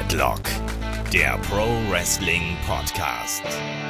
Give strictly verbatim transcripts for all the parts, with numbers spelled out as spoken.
Headlock, der Pro Wrestling Podcast.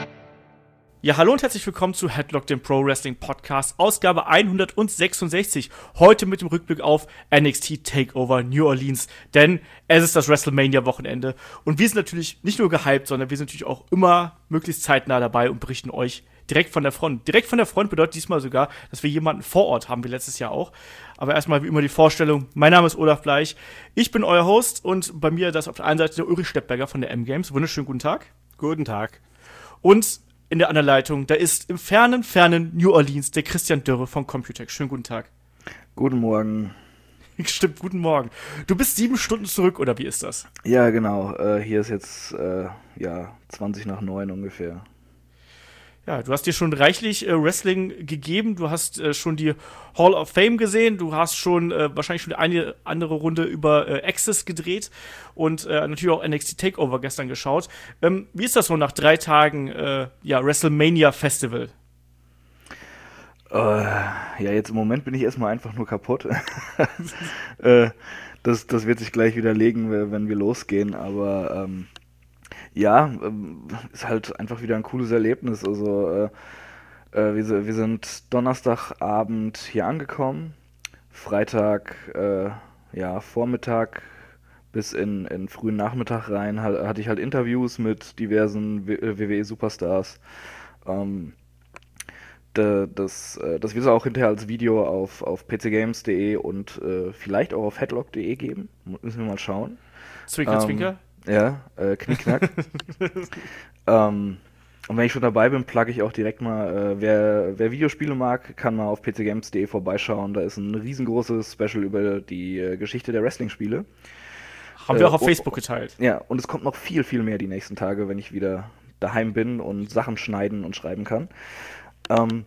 Ja, hallo und herzlich willkommen zu Headlock, dem Pro Wrestling Podcast, Ausgabe hundertsechsundsechzig. Heute mit dem Rückblick auf N X T Takeover New Orleans, denn es ist das WrestleMania-Wochenende. Und wir sind natürlich nicht nur gehypt, sondern wir sind natürlich auch immer möglichst zeitnah dabei und berichten euch direkt von der Front. Direkt von der Front bedeutet diesmal sogar, dass wir jemanden vor Ort haben, wie letztes Jahr auch. Aber erstmal wie immer die Vorstellung. Mein Name ist Olaf Bleich. Ich bin euer Host und bei mir das auf der einen Seite der Ulrich Steppberger von der M-Games. Wunderschönen guten Tag. Guten Tag. Und in der anderen Leitung, da ist im fernen, fernen New Orleans der Christian Dürre von Computech. Schönen guten Tag. Guten Morgen. Stimmt, guten Morgen. Du bist sieben Stunden zurück, oder wie ist das? Ja, genau. Äh, hier ist jetzt äh, ja, zwanzig nach neun ungefähr. Ja, du hast dir schon reichlich äh, Wrestling gegeben. Du hast äh, schon die Hall of Fame gesehen. Du hast schon äh, wahrscheinlich schon eine andere Runde über äh, Access gedreht und äh, natürlich auch N X T Takeover gestern geschaut. Ähm, wie ist das so nach drei Tagen äh, ja, WrestleMania Festival? Äh, ja, jetzt im Moment bin ich erstmal einfach nur kaputt. äh, das, das wird sich gleich widerlegen, wenn wir losgehen, aber ähm, ja, ist halt einfach wieder ein cooles Erlebnis. Also äh, äh, wir, wir sind Donnerstagabend hier angekommen, Freitag, äh, ja, Vormittag bis in, in frühen Nachmittag rein halt, hatte ich halt Interviews mit diversen W W E-Superstars. Ähm, de, das, äh, das wird es auch hinterher als Video auf, auf p c games punkt d e und äh, vielleicht auch auf headlock punkt d e geben. Müssen wir mal schauen. Zwinker, ähm, Zwinker. Ja, äh, Knickknack. ähm, und wenn ich schon dabei bin, plugge ich auch direkt mal, äh, wer, wer Videospiele mag, kann mal auf p c games punkt d e vorbeischauen. Da ist ein riesengroßes Special über die äh, Geschichte der Wrestling-Spiele. Haben äh, wir auch auf und, Facebook geteilt. Ja, und es kommt noch viel, viel mehr die nächsten Tage, wenn ich wieder daheim bin und Sachen schneiden und schreiben kann. Ähm,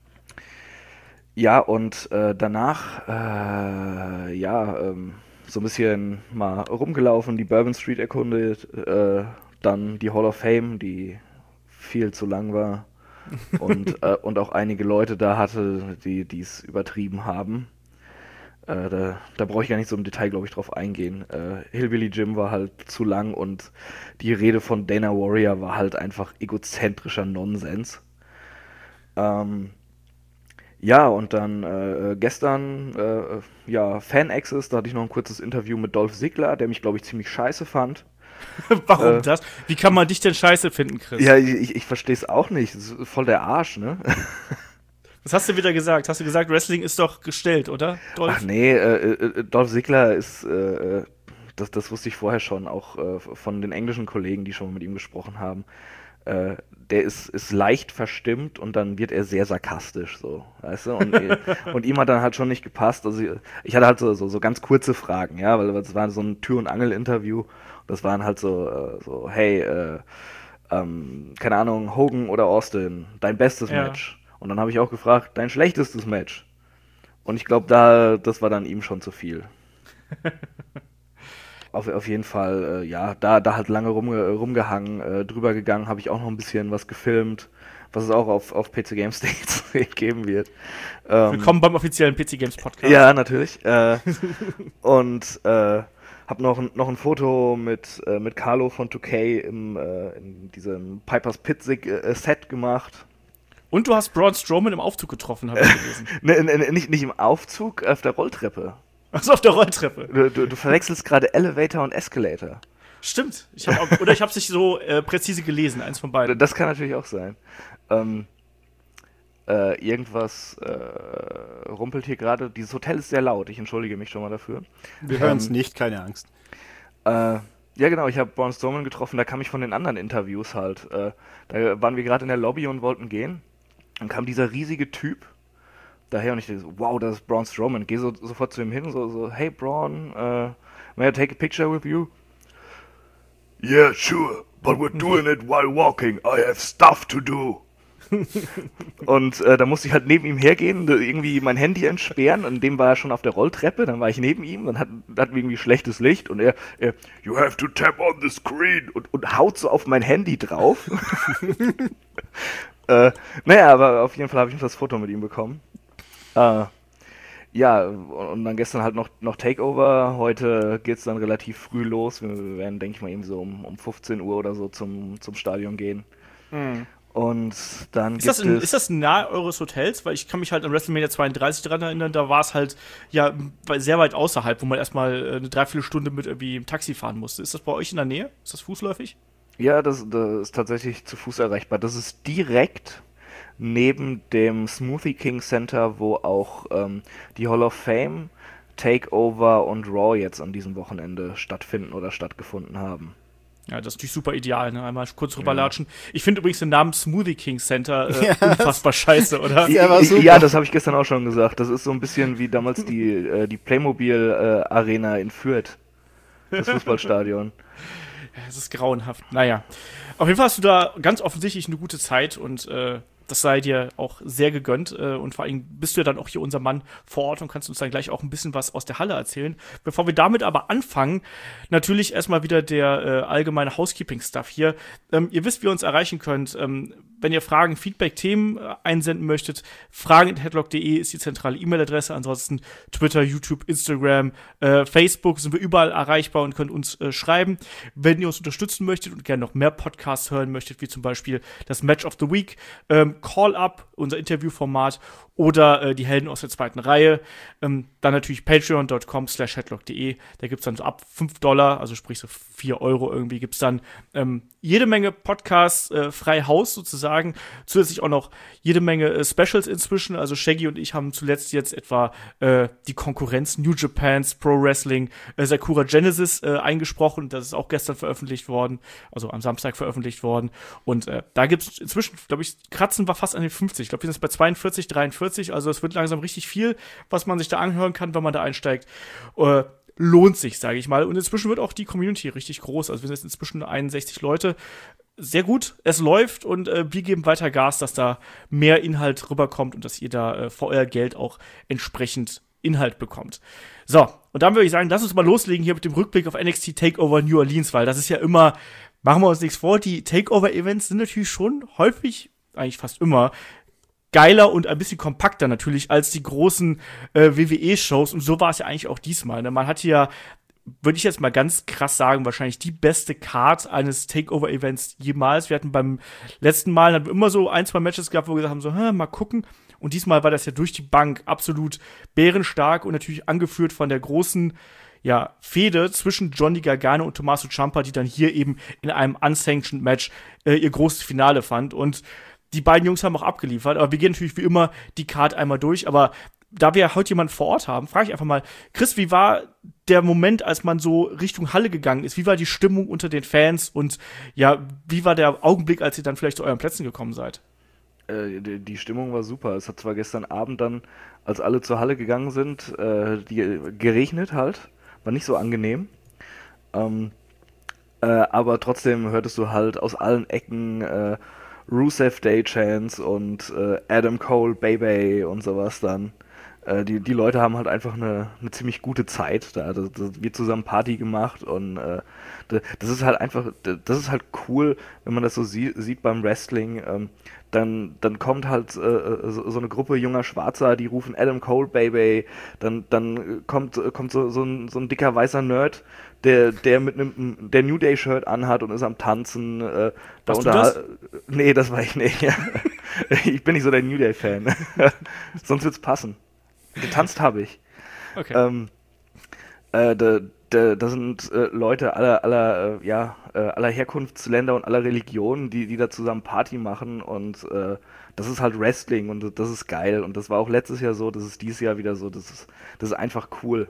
ja, und äh, danach, äh, ja, ähm, so ein bisschen mal rumgelaufen, die Bourbon Street erkundet, äh, dann die Hall of Fame, die viel zu lang war und, äh, und auch einige Leute da hatte, die es übertrieben haben. Äh, da da brauche ich gar nicht so im Detail, glaube ich, drauf eingehen. Äh, Hillbilly Jim war halt zu lang und die Rede von Dana Warrior war halt einfach egozentrischer Nonsens. Ähm, Ja, und dann äh, gestern, äh, ja, Fan-Access, da hatte ich noch ein kurzes Interview mit Dolph Ziggler, der mich, glaube ich, ziemlich scheiße fand. Warum äh, das? Wie kann man dich denn scheiße finden, Chris? Ja, ich, ich verstehe es auch nicht. Das ist voll der Arsch, ne? Was hast du wieder gesagt? Hast du gesagt, Wrestling ist doch gestellt, oder, Dolph? Ach nee, äh, äh, Dolph Ziggler ist, äh, das, das wusste ich vorher schon, auch äh, von den englischen Kollegen, die schon mit ihm gesprochen haben. Äh, der ist, ist leicht verstimmt und dann wird er sehr sarkastisch, so, weißt du, und, und ihm hat dann halt schon nicht gepasst, also ich hatte halt so, so, so ganz kurze Fragen, ja, weil das war so ein Tür- und Angel-Interview, das waren halt so, äh, so hey, äh, ähm, keine Ahnung, Hogan oder Austin, dein bestes Ja. Match, und dann habe ich auch gefragt, dein schlechtestes Match, und ich glaube, da, das war dann ihm schon zu viel. Auf, auf jeden Fall, äh, ja, da, da halt lange rum, rumgehangen, äh, drüber gegangen, habe ich auch noch ein bisschen was gefilmt, was es auch auf, auf P C Games punkt d e geben wird. Ähm, Willkommen beim offiziellen P C Games Podcast. Ja, natürlich. Äh, und äh, habe noch, noch ein Foto mit, äh, mit Carlo von zwei K im, äh, in diesem Piper's Pit äh, Set gemacht. Und du hast Braun Strowman im Aufzug getroffen, habe ich gelesen. ne, ne, nicht, nicht im Aufzug, auf der Rolltreppe. Achso, auf der Rolltreppe. Du, du, du verwechselst gerade Elevator und Escalator. Stimmt. Ich hab auch, oder ich habe es nicht so äh, präzise gelesen, eins von beiden. Das kann natürlich auch sein. Ähm, äh, irgendwas äh, rumpelt hier gerade. Dieses Hotel ist sehr laut. Ich entschuldige mich schon mal dafür. Wir hören es ähm, nicht, keine Angst. Äh, ja, genau. Ich habe Braun Strowman getroffen. Da kam ich von den anderen Interviews halt. Äh, da waren wir gerade in der Lobby und wollten gehen. Dann kam dieser riesige Typ daher und ich dachte so, wow, das ist Braun Strowman. Geh so, sofort zu ihm hin, so, so hey Braun, uh, may I take a picture with you? Yeah, sure, but we're doing it while walking. I have stuff to do. Und äh, da musste ich halt neben ihm hergehen, irgendwie mein Handy entsperren, und dem war er schon auf der Rolltreppe, dann war ich neben ihm, dann hat, hatten wir irgendwie schlechtes Licht und er, er, you have to tap on the screen und, und haut so auf mein Handy drauf. äh, naja, aber auf jeden Fall habe ich das Foto mit ihm bekommen. Äh, ja, und dann gestern halt noch, noch Takeover. Heute geht's dann relativ früh los. Wir werden, denke ich mal, eben so um, um fünfzehn Uhr oder so zum, zum Stadion gehen. Mhm. Und dann ist das, in, ist das nahe eures Hotels? Weil ich kann mich halt an WrestleMania zweiunddreißig dran erinnern, da war es halt ja sehr weit außerhalb, wo man erstmal eine Dreiviertelstunde mit irgendwie im Taxi fahren musste. Ist das bei euch in der Nähe? Ist das fußläufig? Ja, das, das ist tatsächlich zu Fuß erreichbar. Das ist direkt neben dem Smoothie King Center, wo auch ähm, die Hall of Fame, Takeover und Raw jetzt an diesem Wochenende stattfinden oder stattgefunden haben. Ja, das ist natürlich super ideal, ne? Einmal kurz rüberlatschen. Ja. Ich finde übrigens den Namen Smoothie King Center äh, ja, unfassbar scheiße, oder? Ja, ja, das habe ich gestern auch schon gesagt. Das ist so ein bisschen wie damals die, äh, die Playmobil äh, Arena in Fürth. Das Fußballstadion. Ja, es ist grauenhaft. Naja. Auf jeden Fall hast du da ganz offensichtlich eine gute Zeit und äh, das sei dir auch sehr gegönnt äh, und vor allem bist du ja dann auch hier unser Mann vor Ort und kannst uns dann gleich auch ein bisschen was aus der Halle erzählen. Bevor wir damit aber anfangen, natürlich erstmal wieder der äh, allgemeine Housekeeping-Stuff hier. Ähm, ihr wisst, wie ihr uns erreichen könnt. Ähm, wenn ihr Fragen, Feedback, Themen äh, einsenden möchtet, fragen at headlock punkt de ist die zentrale E-Mail-Adresse. Ansonsten Twitter, YouTube, Instagram, äh, Facebook sind wir überall erreichbar und könnt uns äh, schreiben. Wenn ihr uns unterstützen möchtet und gerne noch mehr Podcasts hören möchtet, wie zum Beispiel das Match of the Week, ähm, Call-Up, unser Interviewformat oder äh, die Helden aus der zweiten Reihe. Ähm, dann natürlich patreon dot com slash headlock punkt de. Da gibt's dann so ab fünf Dollar, also sprich so vier Euro irgendwie, gibt's dann ähm, jede Menge Podcasts, äh, frei Haus sozusagen. Zusätzlich auch noch jede Menge äh, Specials inzwischen. Also Shaggy und ich haben zuletzt jetzt etwa äh, die Konkurrenz New Japan's Pro Wrestling äh, Sakura Genesis äh, eingesprochen. Das ist auch gestern veröffentlicht worden, also am Samstag veröffentlicht worden. Und äh, da gibt's inzwischen, glaube ich, kratzen wir fast an den fünfzig. Ich glaube, wir sind jetzt bei zweiundvierzig, dreiundvierzig. Also es wird langsam richtig viel, was man sich da anhören kann, wenn man da einsteigt. Äh, lohnt sich, sage ich mal. Und inzwischen wird auch die Community richtig groß. Also wir sind jetzt inzwischen einundsechzig Leute. Sehr gut, es läuft und äh, wir geben weiter Gas, dass da mehr Inhalt rüberkommt und dass ihr da äh, für euer Geld auch entsprechend Inhalt bekommt. So, und dann würde ich sagen, lass uns mal loslegen hier mit dem Rückblick auf N X T Takeover New Orleans, weil das ist ja immer, machen wir uns nichts vor, die Takeover-Events sind natürlich schon häufig, eigentlich fast immer, geiler und ein bisschen kompakter natürlich als die großen äh, W W E-Shows. Und so war es ja eigentlich auch diesmal. Ne? Man hatte ja, würde ich jetzt mal ganz krass sagen, wahrscheinlich die beste Card eines Takeover-Events jemals. Wir hatten beim letzten Mal hatten wir immer so ein, zwei Matches gehabt, wo wir gesagt haben, so, hä, mal gucken. Und diesmal war das ja durch die Bank absolut bärenstark und natürlich angeführt von der großen ja, Fehde zwischen Johnny Gargano und Tommaso Ciampa, die dann hier eben in einem unsanctioned Match äh, ihr großes Finale fand. Und die beiden Jungs haben auch abgeliefert, aber wir gehen natürlich wie immer die Card einmal durch. Aber da wir heute jemanden vor Ort haben, frage ich einfach mal, Chris, wie war der Moment, als man so Richtung Halle gegangen ist? Wie war die Stimmung unter den Fans? Und ja, wie war der Augenblick, als ihr dann vielleicht zu euren Plätzen gekommen seid? Äh, die, die Stimmung war super. Es hat zwar gestern Abend dann, als alle zur Halle gegangen sind, äh, die, geregnet halt. War nicht so angenehm. Ähm, äh, aber trotzdem hörtest du halt aus allen Ecken äh, Rusev Day Chants und äh, Adam Cole, Baby und sowas dann. Äh, die, die Leute haben halt einfach eine, eine ziemlich gute Zeit da. Das, das wird zusammen Party gemacht und äh, das, das ist halt einfach, das ist halt cool, wenn man das so sie, sieht beim Wrestling. Ähm, dann, dann kommt halt äh, so, so eine Gruppe junger Schwarzer, die rufen Adam Cole, Baby. Dann, dann kommt, kommt so, so, ein, so ein dicker weißer Nerd, der, der mit einem der New Day Shirt anhat und ist am Tanzen. Äh, da Warst du das? Nee, das war ich nicht. Ich bin nicht so der New Day Fan. Sonst wird's passen. Getanzt habe ich. Okay. Ähm, äh, da, da, da sind äh, Leute aller, aller, äh, ja, äh, aller Herkunftsländer und aller Religionen, die, die da zusammen Party machen und äh, das ist halt Wrestling und das ist geil und das war auch letztes Jahr so, das ist dieses Jahr wieder so, das ist, das ist einfach cool.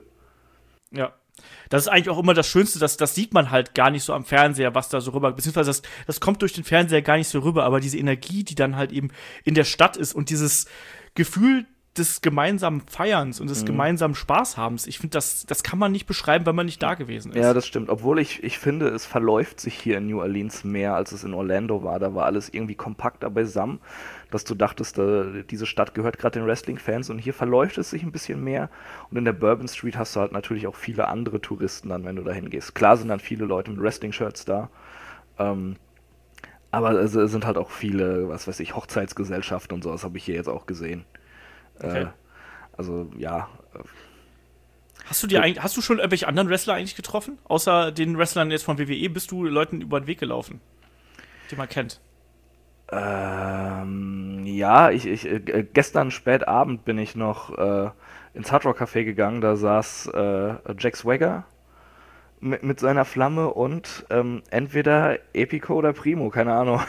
Ja. Das ist eigentlich auch immer das Schönste, das, das sieht man halt gar nicht so am Fernseher, was da so rüber, beziehungsweise das, das kommt durch den Fernseher gar nicht so rüber, aber diese Energie, die dann halt eben in der Stadt ist und dieses Gefühl des gemeinsamen Feierns und des mhm. gemeinsamen Spaßhabens, ich finde, das, das kann man nicht beschreiben, wenn man nicht da gewesen ist. Ja, das stimmt, obwohl ich, ich finde, es verläuft sich hier in New Orleans mehr, als es in Orlando war, da war alles irgendwie kompakter beisammen, dass du dachtest, äh, diese Stadt gehört gerade den Wrestling-Fans und hier verläuft es sich ein bisschen mehr und in der Bourbon Street hast du halt natürlich auch viele andere Touristen dann, wenn du da hingehst. Klar sind dann viele Leute mit Wrestling-Shirts da, ähm, aber es sind halt auch viele, was weiß ich, Hochzeitsgesellschaften und sowas habe ich hier jetzt auch gesehen. Okay. Äh, Also, ja. Hast du dir eigentlich, hast du schon irgendwelche anderen Wrestler eigentlich getroffen? Außer den Wrestlern jetzt von W W E, bist du Leuten über den Weg gelaufen, die man kennt? Ähm, ja, ich, ich äh, gestern spät Abend bin ich noch äh, ins Hard Rock Café gegangen, da saß äh, Jack Swagger mit, mit seiner Flamme und ähm, entweder Epico oder Primo, keine Ahnung.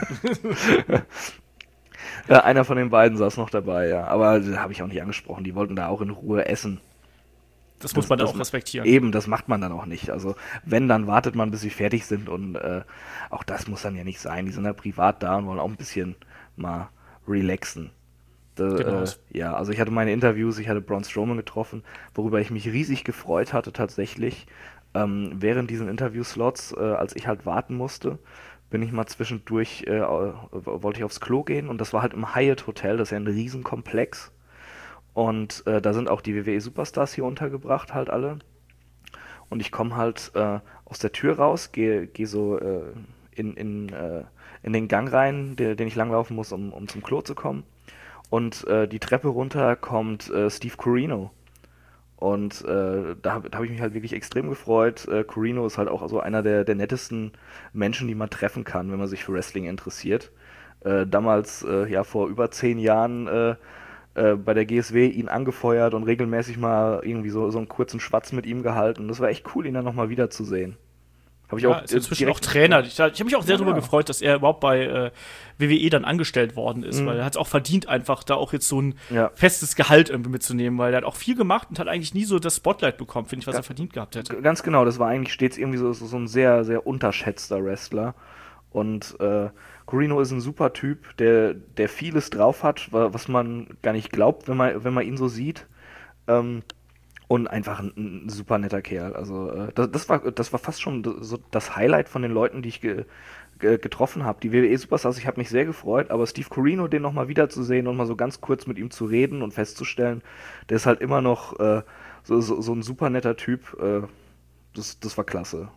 Ja, einer von den beiden saß noch dabei, ja. Aber das habe ich auch nicht angesprochen. Die wollten da auch in Ruhe essen. Das muss man das, dann auch respektieren. Eben, das macht man dann auch nicht. Also wenn, dann wartet man, bis sie fertig sind und äh, auch das muss dann ja nicht sein. Die sind ja privat da und wollen auch ein bisschen mal relaxen. Da, Genau. äh, ja, also ich hatte meine Interviews, ich hatte Braun Strowman getroffen, worüber ich mich riesig gefreut hatte tatsächlich. Ähm, während diesen Interviewslots, äh, als ich halt warten musste, bin ich mal zwischendurch, äh, wollte ich aufs Klo gehen und das war halt im Hyatt Hotel, das ist ja ein Riesenkomplex. Und äh, da sind auch die W W E-Superstars hier untergebracht, halt alle. Und ich komme halt äh, aus der Tür raus, gehe geh so äh, in, in, äh, in den Gang rein, der, den ich langlaufen muss, um, um zum Klo zu kommen. Und äh, die Treppe runter kommt äh, Steve Corino. Und äh, da, da habe ich mich halt wirklich extrem gefreut. Äh, Corino ist halt auch so einer der, der nettesten Menschen, die man treffen kann, wenn man sich für Wrestling interessiert. Äh, damals, äh, ja vor über zehn Jahren, äh, bei der G S W ihn angefeuert und regelmäßig mal irgendwie so, so einen kurzen Schwatz mit ihm gehalten. Das war echt cool, ihn dann nochmal wiederzusehen. Habe ich ja, auch ist inzwischen auch Trainer. Ich, ich habe mich auch sehr ja, darüber ja. gefreut, dass er überhaupt bei äh, W W E dann angestellt worden ist, mhm. weil er hat es auch verdient, einfach da auch jetzt so ein ja. festes Gehalt irgendwie mitzunehmen, weil er hat auch viel gemacht und hat eigentlich nie so das Spotlight bekommen, finde ich, was ja, er verdient gehabt hätte. Ganz genau, das war eigentlich stets irgendwie so, so, so ein sehr, sehr unterschätzter Wrestler. Und äh, Corino ist ein super Typ, der, der vieles drauf hat, was man gar nicht glaubt, wenn man, wenn man ihn so sieht. Ähm, und einfach ein, ein super netter Kerl. Also äh, das, das, war, das war fast schon so das Highlight von den Leuten, die ich ge, ge, getroffen habe. Die W W E-Superstars, ich habe mich sehr gefreut, aber Steve Corino, den nochmal wiederzusehen und mal so ganz kurz mit ihm zu reden und festzustellen, der ist halt immer noch äh, so, so, so ein super netter Typ. Äh, das, das war klasse.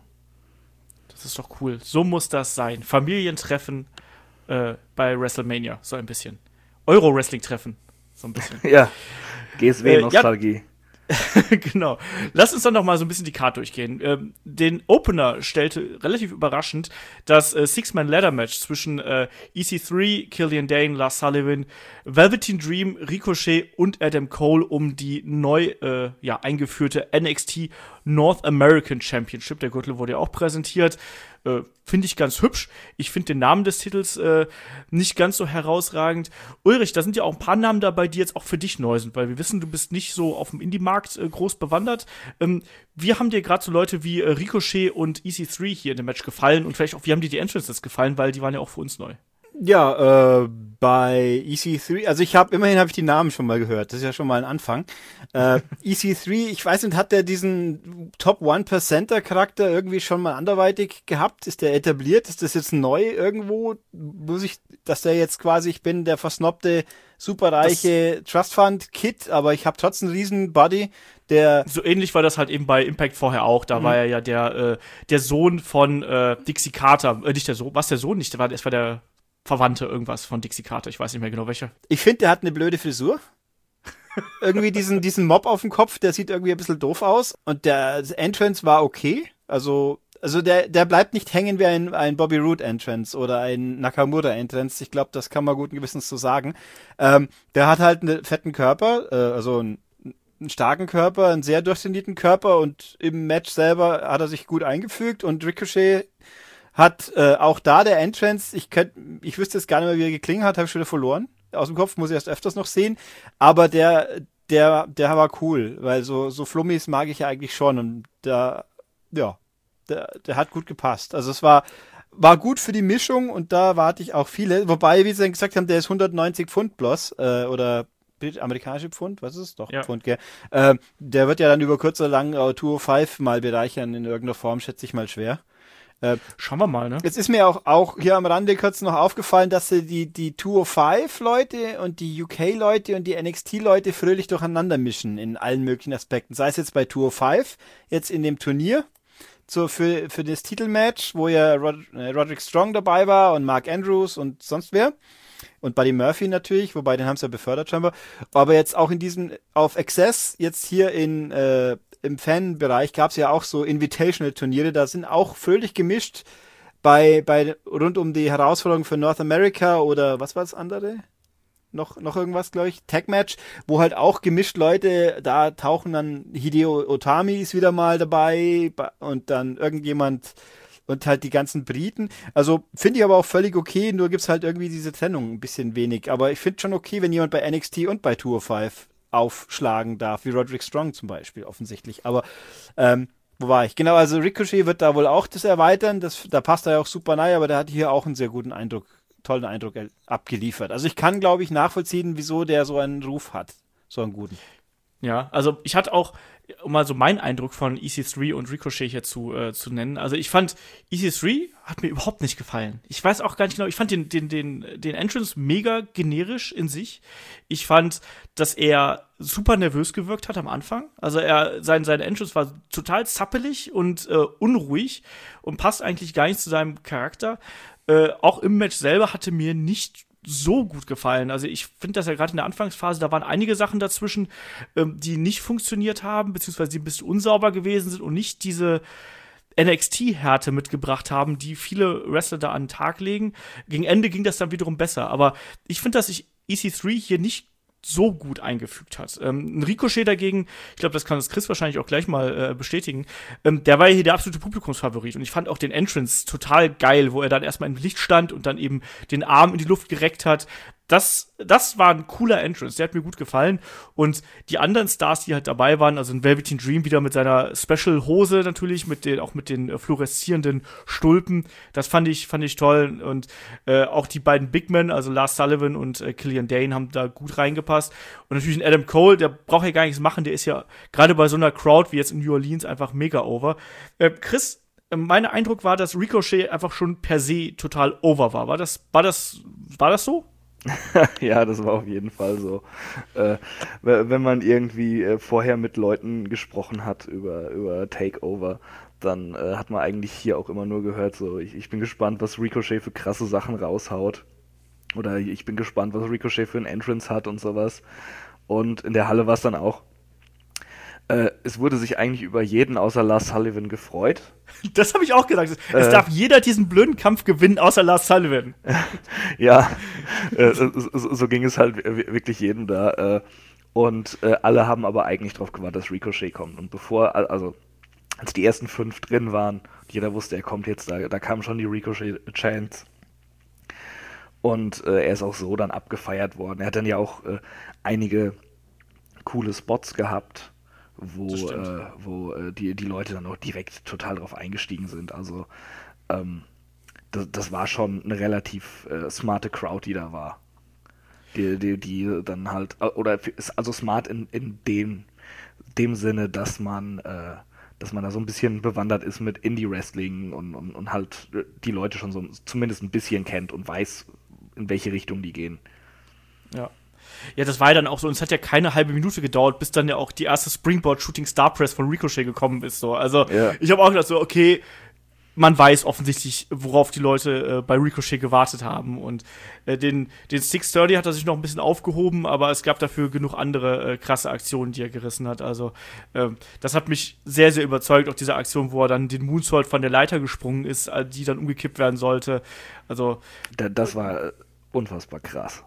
Das ist doch cool. So muss das sein. Familientreffen äh, bei WrestleMania, so ein bisschen. Euro-Wrestling-Treffen, so ein bisschen. Ja, G S W-Nostalgie. Äh, ja. Genau. Lass uns dann noch mal so ein bisschen die Karte durchgehen. Ähm, den Opener stellte relativ überraschend das äh, Six-Man-Ladder-Match zwischen äh, E C drei, Killian Dane, Lars Sullivan, Velveteen Dream, Ricochet und Adam Cole um die neu äh, ja, eingeführte N X T North American Championship. Der Gürtel wurde ja auch präsentiert. Äh, finde ich ganz hübsch. Ich finde den Namen des Titels äh, nicht ganz so herausragend. Ulrich, da sind ja auch ein paar Namen dabei, die jetzt auch für dich neu sind, weil wir wissen, du bist nicht so auf dem Indie-Markt äh, groß bewandert. Ähm, wie haben dir gerade so Leute wie äh, Ricochet und E C drei hier in dem Match gefallen und vielleicht auch, wie haben dir die Entrances gefallen, weil die waren ja auch für uns neu? Ja, äh, bei E C drei, also ich habe immerhin habe ich die Namen schon mal gehört, das ist ja schon mal ein Anfang. Äh, E C drei, ich weiß nicht, hat der diesen Top one Percenter Charakter irgendwie schon mal anderweitig gehabt? Ist der etabliert? Ist das jetzt neu irgendwo? Muss ich, dass der jetzt quasi, ich bin der versnobte, superreiche Trust Fund Kid, aber ich habe trotzdem einen riesen Body, der... So ähnlich war das halt eben bei Impact vorher auch, da mhm. war er ja der, äh, der Sohn von äh, Dixie Carter, äh, nicht der Sohn, was der Sohn nicht, der war, es war der Verwandte irgendwas von Dixie Carter, ich weiß nicht mehr genau welcher. Ich finde, der hat eine blöde Frisur. irgendwie diesen, diesen Mob auf dem Kopf, der sieht irgendwie ein bisschen doof aus. Und der Entrance war okay. Also, also der, der bleibt nicht hängen wie ein, ein Bobby Roode Entrance oder ein Nakamura Entrance. Ich glaube, das kann man guten Gewissens so sagen. Ähm, der hat halt einen fetten Körper, äh, also einen, einen starken Körper, einen sehr durchtrainierten Körper und im Match selber hat er sich gut eingefügt und Ricochet hat äh, auch da der Entrance, ich könnt, ich wüsste jetzt gar nicht mehr, wie er geklungen hat, habe ich schon wieder verloren. Aus dem Kopf, muss ich erst öfters noch sehen. Aber der, der, der war cool, weil so, so Flummis mag ich ja eigentlich schon und der, ja, der, der hat gut gepasst. Also es war, war gut für die Mischung und da warte ich auch viele. Wobei, wie sie gesagt haben, der ist hundertneunzig Pfund bloß, äh, oder amerikanische Pfund, was ist es? Doch, ja. Pfund, gell? Äh, der wird ja dann über kurz oder lang äh, zwei null fünf mal bereichern in irgendeiner Form, schätze ich mal schwer. Äh, Schauen wir mal, ne? Jetzt ist mir auch, auch hier am Rande kurz noch aufgefallen, dass sie die, die zwei null fünf Leute und die U K-Leute und die N X T-Leute fröhlich durcheinander mischen in allen möglichen Aspekten. Sei es jetzt bei zwei null fünf, jetzt in dem Turnier, so für, für das Titelmatch, wo ja Rod, äh, Roderick Strong dabei war und Mark Andrews und sonst wer. und Buddy Murphy natürlich, wobei den haben sie ja befördert scheinbar. Aber jetzt auch in diesem, auf Access, jetzt hier in äh, im Fanbereich gab es ja auch so Invitational-Turniere, da sind auch völlig gemischt bei, bei rund um die Herausforderung für North America oder was war das andere? Noch, noch irgendwas, glaube ich, Tag-Match, wo halt auch gemischt Leute, da tauchen dann Hideo Otami ist wieder mal dabei und dann irgendjemand und halt die ganzen Briten. Also finde ich aber auch völlig okay, nur gibt's halt irgendwie diese Trennung ein bisschen wenig. Aber ich finde schon okay, wenn jemand bei N X T und bei zwei null fünf aufschlagen darf, wie Roderick Strong zum Beispiel, offensichtlich. Aber, ähm, wo war ich? Genau, also Ricochet wird da wohl auch das erweitern, das, da passt er ja auch super rein, aber der hat hier auch einen sehr guten Eindruck, tollen Eindruck abgeliefert. Also ich kann, glaube ich, nachvollziehen, wieso der so einen Ruf hat, so einen guten. Ja, also ich hatte auch, um mal so meinen Eindruck von E C drei und Ricochet hier zu, äh, zu nennen. Also ich fand, E C drei hat mir überhaupt nicht gefallen. Ich weiß auch gar nicht genau, ich fand den, den, den, den Entrance mega generisch in sich. Ich fand, dass er super nervös gewirkt hat am Anfang. Also er, sein, sein Entrance war total zappelig und äh, unruhig und passt eigentlich gar nicht zu seinem Charakter. Äh, auch im Match selber hatte mir nicht so gut gefallen. Also ich finde, dass ja gerade in der Anfangsphase, da waren einige Sachen dazwischen, ähm, die nicht funktioniert haben, beziehungsweise die ein bisschen unsauber gewesen sind und nicht diese N X T-Härte mitgebracht haben, die viele Wrestler da an den Tag legen. Gegen Ende ging das dann wiederum besser. Aber ich finde, dass sich E C drei hier nicht so gut eingefügt hat. Ähm, ein Ricochet dagegen, ich glaube, das kann das Chris wahrscheinlich auch gleich mal äh, bestätigen, ähm, der war ja hier der absolute Publikumsfavorit und ich fand auch den Entrance total geil, wo er dann erstmal im Licht stand und dann eben den Arm in die Luft gereckt hat. Das, das war ein cooler Entrance, der hat mir gut gefallen. Und die anderen Stars, die halt dabei waren, also ein Velveteen Dream wieder mit seiner Special-Hose natürlich, mit den, auch mit den äh, fluoreszierenden Stulpen, das fand ich, fand ich toll. Und äh, auch die beiden Big Men, also Lars Sullivan und äh, Killian Dane, haben da gut reingepasst. Und natürlich ein Adam Cole, der braucht ja gar nichts machen, der ist ja gerade bei so einer Crowd wie jetzt in New Orleans einfach mega over. Äh, Chris, äh, mein Eindruck war, dass Ricochet einfach schon per se total over war. War das, war das, war das so? Ja, das war auf jeden Fall so. Äh, wenn man irgendwie äh, vorher mit Leuten gesprochen hat über, über Takeover, dann äh, hat man eigentlich hier auch immer nur gehört, so, ich, ich bin gespannt, was Ricochet für krasse Sachen raushaut. Oder ich bin gespannt, was Ricochet für ein Entrance hat und sowas. Und in der Halle war es dann auch. Äh, es wurde sich eigentlich über jeden außer Lars Sullivan gefreut. Das habe ich auch gesagt. Es äh, darf jeder diesen blöden Kampf gewinnen, außer Lars Sullivan. Ja, äh, so, so ging es halt wirklich jedem da. Äh, und äh, alle haben aber eigentlich drauf gewartet, dass Ricochet kommt. Und bevor, also als die ersten fünf drin waren, jeder wusste, er kommt jetzt, da, da kamen schon die Ricochet-Chants. Und äh, er ist auch so dann abgefeiert worden. Er hat dann ja auch äh, einige coole Spots gehabt, wo, äh, wo äh, die, die Leute dann auch direkt total drauf eingestiegen sind. Also ähm, das, das war schon eine relativ äh, smarte Crowd, die da war. Die, die, die dann halt, oder also smart in, in dem, dem Sinne, dass man, äh, dass man da so ein bisschen bewandert ist mit Indie-Wrestling und, und, und halt die Leute schon so zumindest ein bisschen kennt und weiß, in welche Richtung die gehen. Ja. Ja, das war ja dann auch so, und es hat ja keine halbe Minute gedauert, bis dann ja auch die erste Springboard-Shooting Star Press von Ricochet gekommen ist. So. Also, ja. Ich habe auch gedacht, so, okay, man weiß offensichtlich, worauf die Leute äh, bei Ricochet gewartet haben. Und äh, den, den six thirty hat er sich noch ein bisschen aufgehoben, aber es gab dafür genug andere äh, krasse Aktionen, die er gerissen hat. Also, äh, das hat mich sehr, sehr überzeugt, auch diese Aktion, wo er dann den Moonsault von der Leiter gesprungen ist, die dann umgekippt werden sollte. Also, das war unfassbar krass.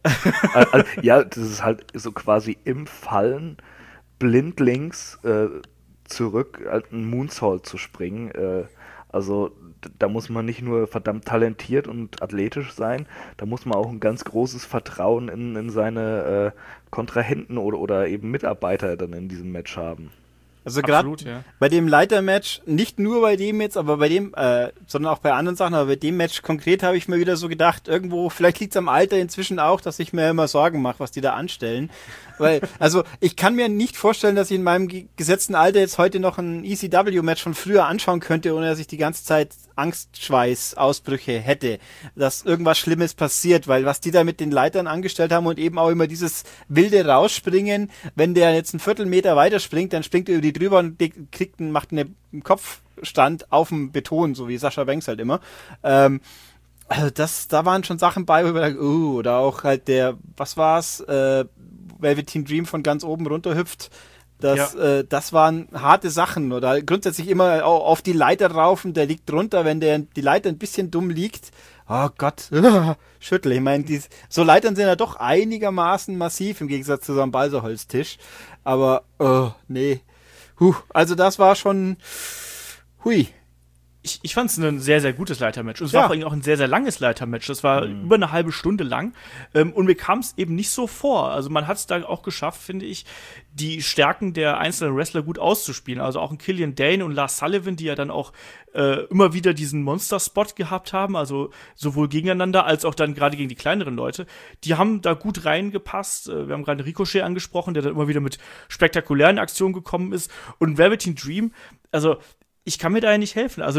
Also, ja, das ist halt so quasi im Fallen blindlings äh, zurück halt einen Moonsault zu springen. Äh, also da muss man nicht nur verdammt talentiert und athletisch sein, da muss man auch ein ganz großes Vertrauen in, in seine äh, Kontrahenten oder, oder eben Mitarbeiter dann in diesem Match haben. Also gerade ja. Bei dem Leitermatch, nicht nur bei dem jetzt, aber bei dem, äh, sondern auch bei anderen Sachen, aber bei dem Match konkret habe ich mir wieder so gedacht, irgendwo, vielleicht liegt es am Alter inzwischen auch, dass ich mir immer Sorgen mache, was die da anstellen. Weil, also ich kann mir nicht vorstellen, dass ich in meinem ge- gesetzten Alter jetzt heute noch ein E C W-Match von früher anschauen könnte, ohne dass ich die ganze Zeit Angstschweißausbrüche hätte, dass irgendwas Schlimmes passiert, weil was die da mit den Leitern angestellt haben und eben auch immer dieses wilde Rausspringen, wenn der jetzt einen Viertelmeter weiter springt, dann springt er über die drüber und kriegt einen, macht einen Kopfstand auf dem Beton, so wie Sascha Banks halt immer. Ähm, Also das, da waren schon Sachen bei, wo wir dachten, uh, oder auch halt der, was war's, äh, Velveteen Dream von ganz oben runterhüpft. Das, ja. äh, das waren harte Sachen. Oder grundsätzlich immer auf die Leiter rauf und der liegt drunter, wenn der die Leiter ein bisschen dumm liegt. Oh Gott, schüttel. Ich meine, die, so Leitern sind ja doch einigermaßen massiv im Gegensatz zu so einem Balsaholztisch. Aber, oh, nee. Huh, also das war schon, hui. Ich, ich fand es ein sehr, sehr gutes Leitermatch. Und es Ja. war vor allem auch ein sehr, sehr langes Leitermatch. Das war Mhm. über eine halbe Stunde lang. Ähm, und mir kam es eben nicht so vor. Also man hat es da auch geschafft, finde ich, die Stärken der einzelnen Wrestler gut auszuspielen. Also auch ein Killian Dane und Lars Sullivan, die ja dann auch äh, immer wieder diesen Monster-Spot gehabt haben. Also sowohl gegeneinander als auch dann gerade gegen die kleineren Leute. Die haben da gut reingepasst. Äh, wir haben gerade Ricochet angesprochen, der dann immer wieder mit spektakulären Aktionen gekommen ist. Und Velveteen Dream, also ich kann mir da ja nicht helfen. Also,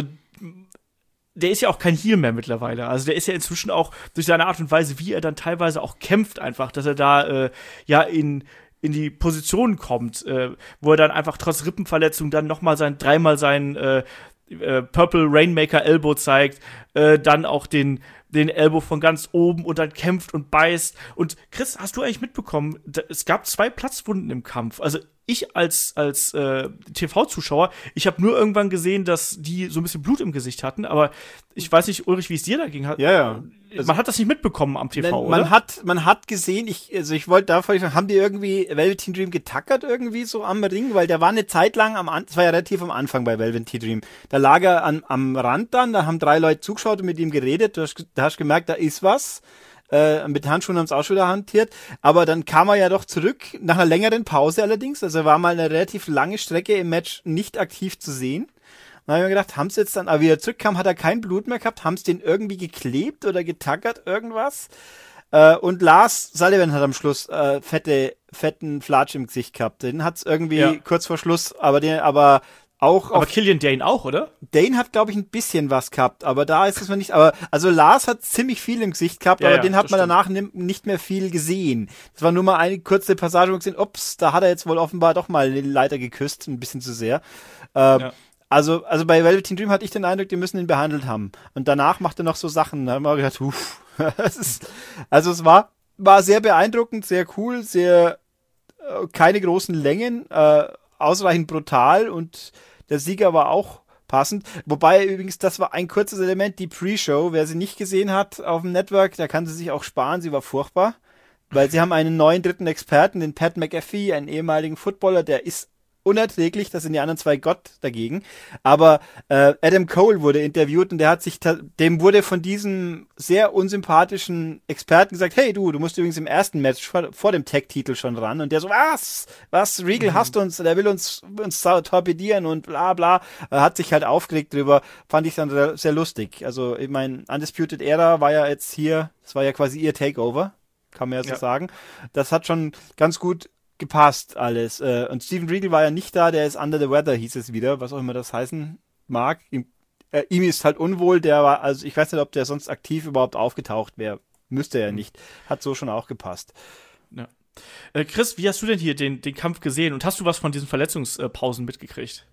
der ist ja auch kein Heel mehr mittlerweile. Also, der ist ja inzwischen auch durch seine Art und Weise, wie er dann teilweise auch kämpft, einfach, dass er da äh, ja in, in die Position kommt, äh, wo er dann einfach trotz Rippenverletzung dann nochmal sein, dreimal seinen äh, äh, Purple Rainmaker Elbow zeigt, äh, dann auch den, den Elbow von ganz oben und dann kämpft und beißt. Und Chris, hast du eigentlich mitbekommen, da, es gab zwei Platzwunden im Kampf. Also ich als, als äh, T V-Zuschauer, ich habe nur irgendwann gesehen, dass die so ein bisschen Blut im Gesicht hatten, aber ich weiß nicht, Ulrich, wie es dir da ging. Ja, ja. Also, man hat das nicht mitbekommen am T V, man, man oder? hat, man hat gesehen, ich, also ich wollte da fragen, haben die irgendwie Velveteen Dream getackert irgendwie so am Ring? Weil der war eine Zeit lang am Anfang, das war ja relativ am Anfang bei Velveteen Dream. Da lag er an, am Rand dann, da haben drei Leute zugeschaut und mit ihm geredet, du hast, da hast gemerkt, da ist was. Äh, mit Handschuhen haben sie auch schon wieder hantiert, aber dann kam er ja doch zurück, nach einer längeren Pause allerdings, also er war mal eine relativ lange Strecke im Match nicht aktiv zu sehen. Dann habe ich mir gedacht, haben sie jetzt dann, aber wie er zurückkam, hat er kein Blut mehr gehabt, haben sie den irgendwie geklebt oder getackert, irgendwas. Äh, und Lars Sullivan hat am Schluss äh, fette, fetten Flatsch im Gesicht gehabt. Den hat's irgendwie Ja. kurz vor Schluss, aber den, aber auch Aber auf Killian Dane auch, oder? Dane hat, glaube ich, ein bisschen was gehabt, aber da ist es noch nicht, aber, also Lars hat ziemlich viel im Gesicht gehabt, Ja, aber ja, den hat das man stimmt. danach nim- nicht mehr viel gesehen. Das war nur mal eine kurze Passage, wo wir gesehen, ups, da hat er jetzt wohl offenbar doch mal die Leiter geküsst, ein bisschen zu sehr. Ähm, Ja. Also, also bei Velveteen Dream hatte ich den Eindruck, die müssen ihn behandelt haben. Und danach macht er noch so Sachen, da haben wir gedacht, uff, das ist, also es war, war sehr beeindruckend, sehr cool, sehr, äh, keine großen Längen, äh, ausreichend brutal und der Sieger war auch passend. Wobei übrigens, das war ein kurzes Element, die Pre-Show. Wer sie nicht gesehen hat auf dem Network, der kann sie sich auch sparen. Sie war furchtbar. Weil sie haben einen neuen dritten Experten, den Pat McAfee, einen ehemaligen Footballer, der ist unerträglich, das sind die anderen zwei Gott dagegen. Aber äh, Adam Cole wurde interviewt und der hat sich, ta- dem wurde von diesem sehr unsympathischen Experten gesagt, hey du, du musst übrigens im ersten Match vor, vor dem Tag-Titel schon ran. Und der so, was? Was? Regal hasst uns, der will uns, uns torpedieren und bla bla. Er hat sich halt aufgeregt drüber, fand ich dann sehr, sehr lustig. Also ich meine, Undisputed Era war ja jetzt hier, das war ja quasi ihr Takeover, kann man ja so Ja. sagen. Das hat schon ganz gut gepasst alles. Äh, Und Steven Regal war ja nicht da, der ist under the weather, hieß es wieder, was auch immer das heißen mag. Ihm, äh, ihm ist halt unwohl, der war, also ich weiß nicht, ob der sonst aktiv überhaupt aufgetaucht wäre. Müsste er nicht. Hat so schon auch gepasst. Ja. Äh, Chris, wie hast du denn hier den, den Kampf gesehen und hast du was von diesen Verletzungspausen mitgekriegt?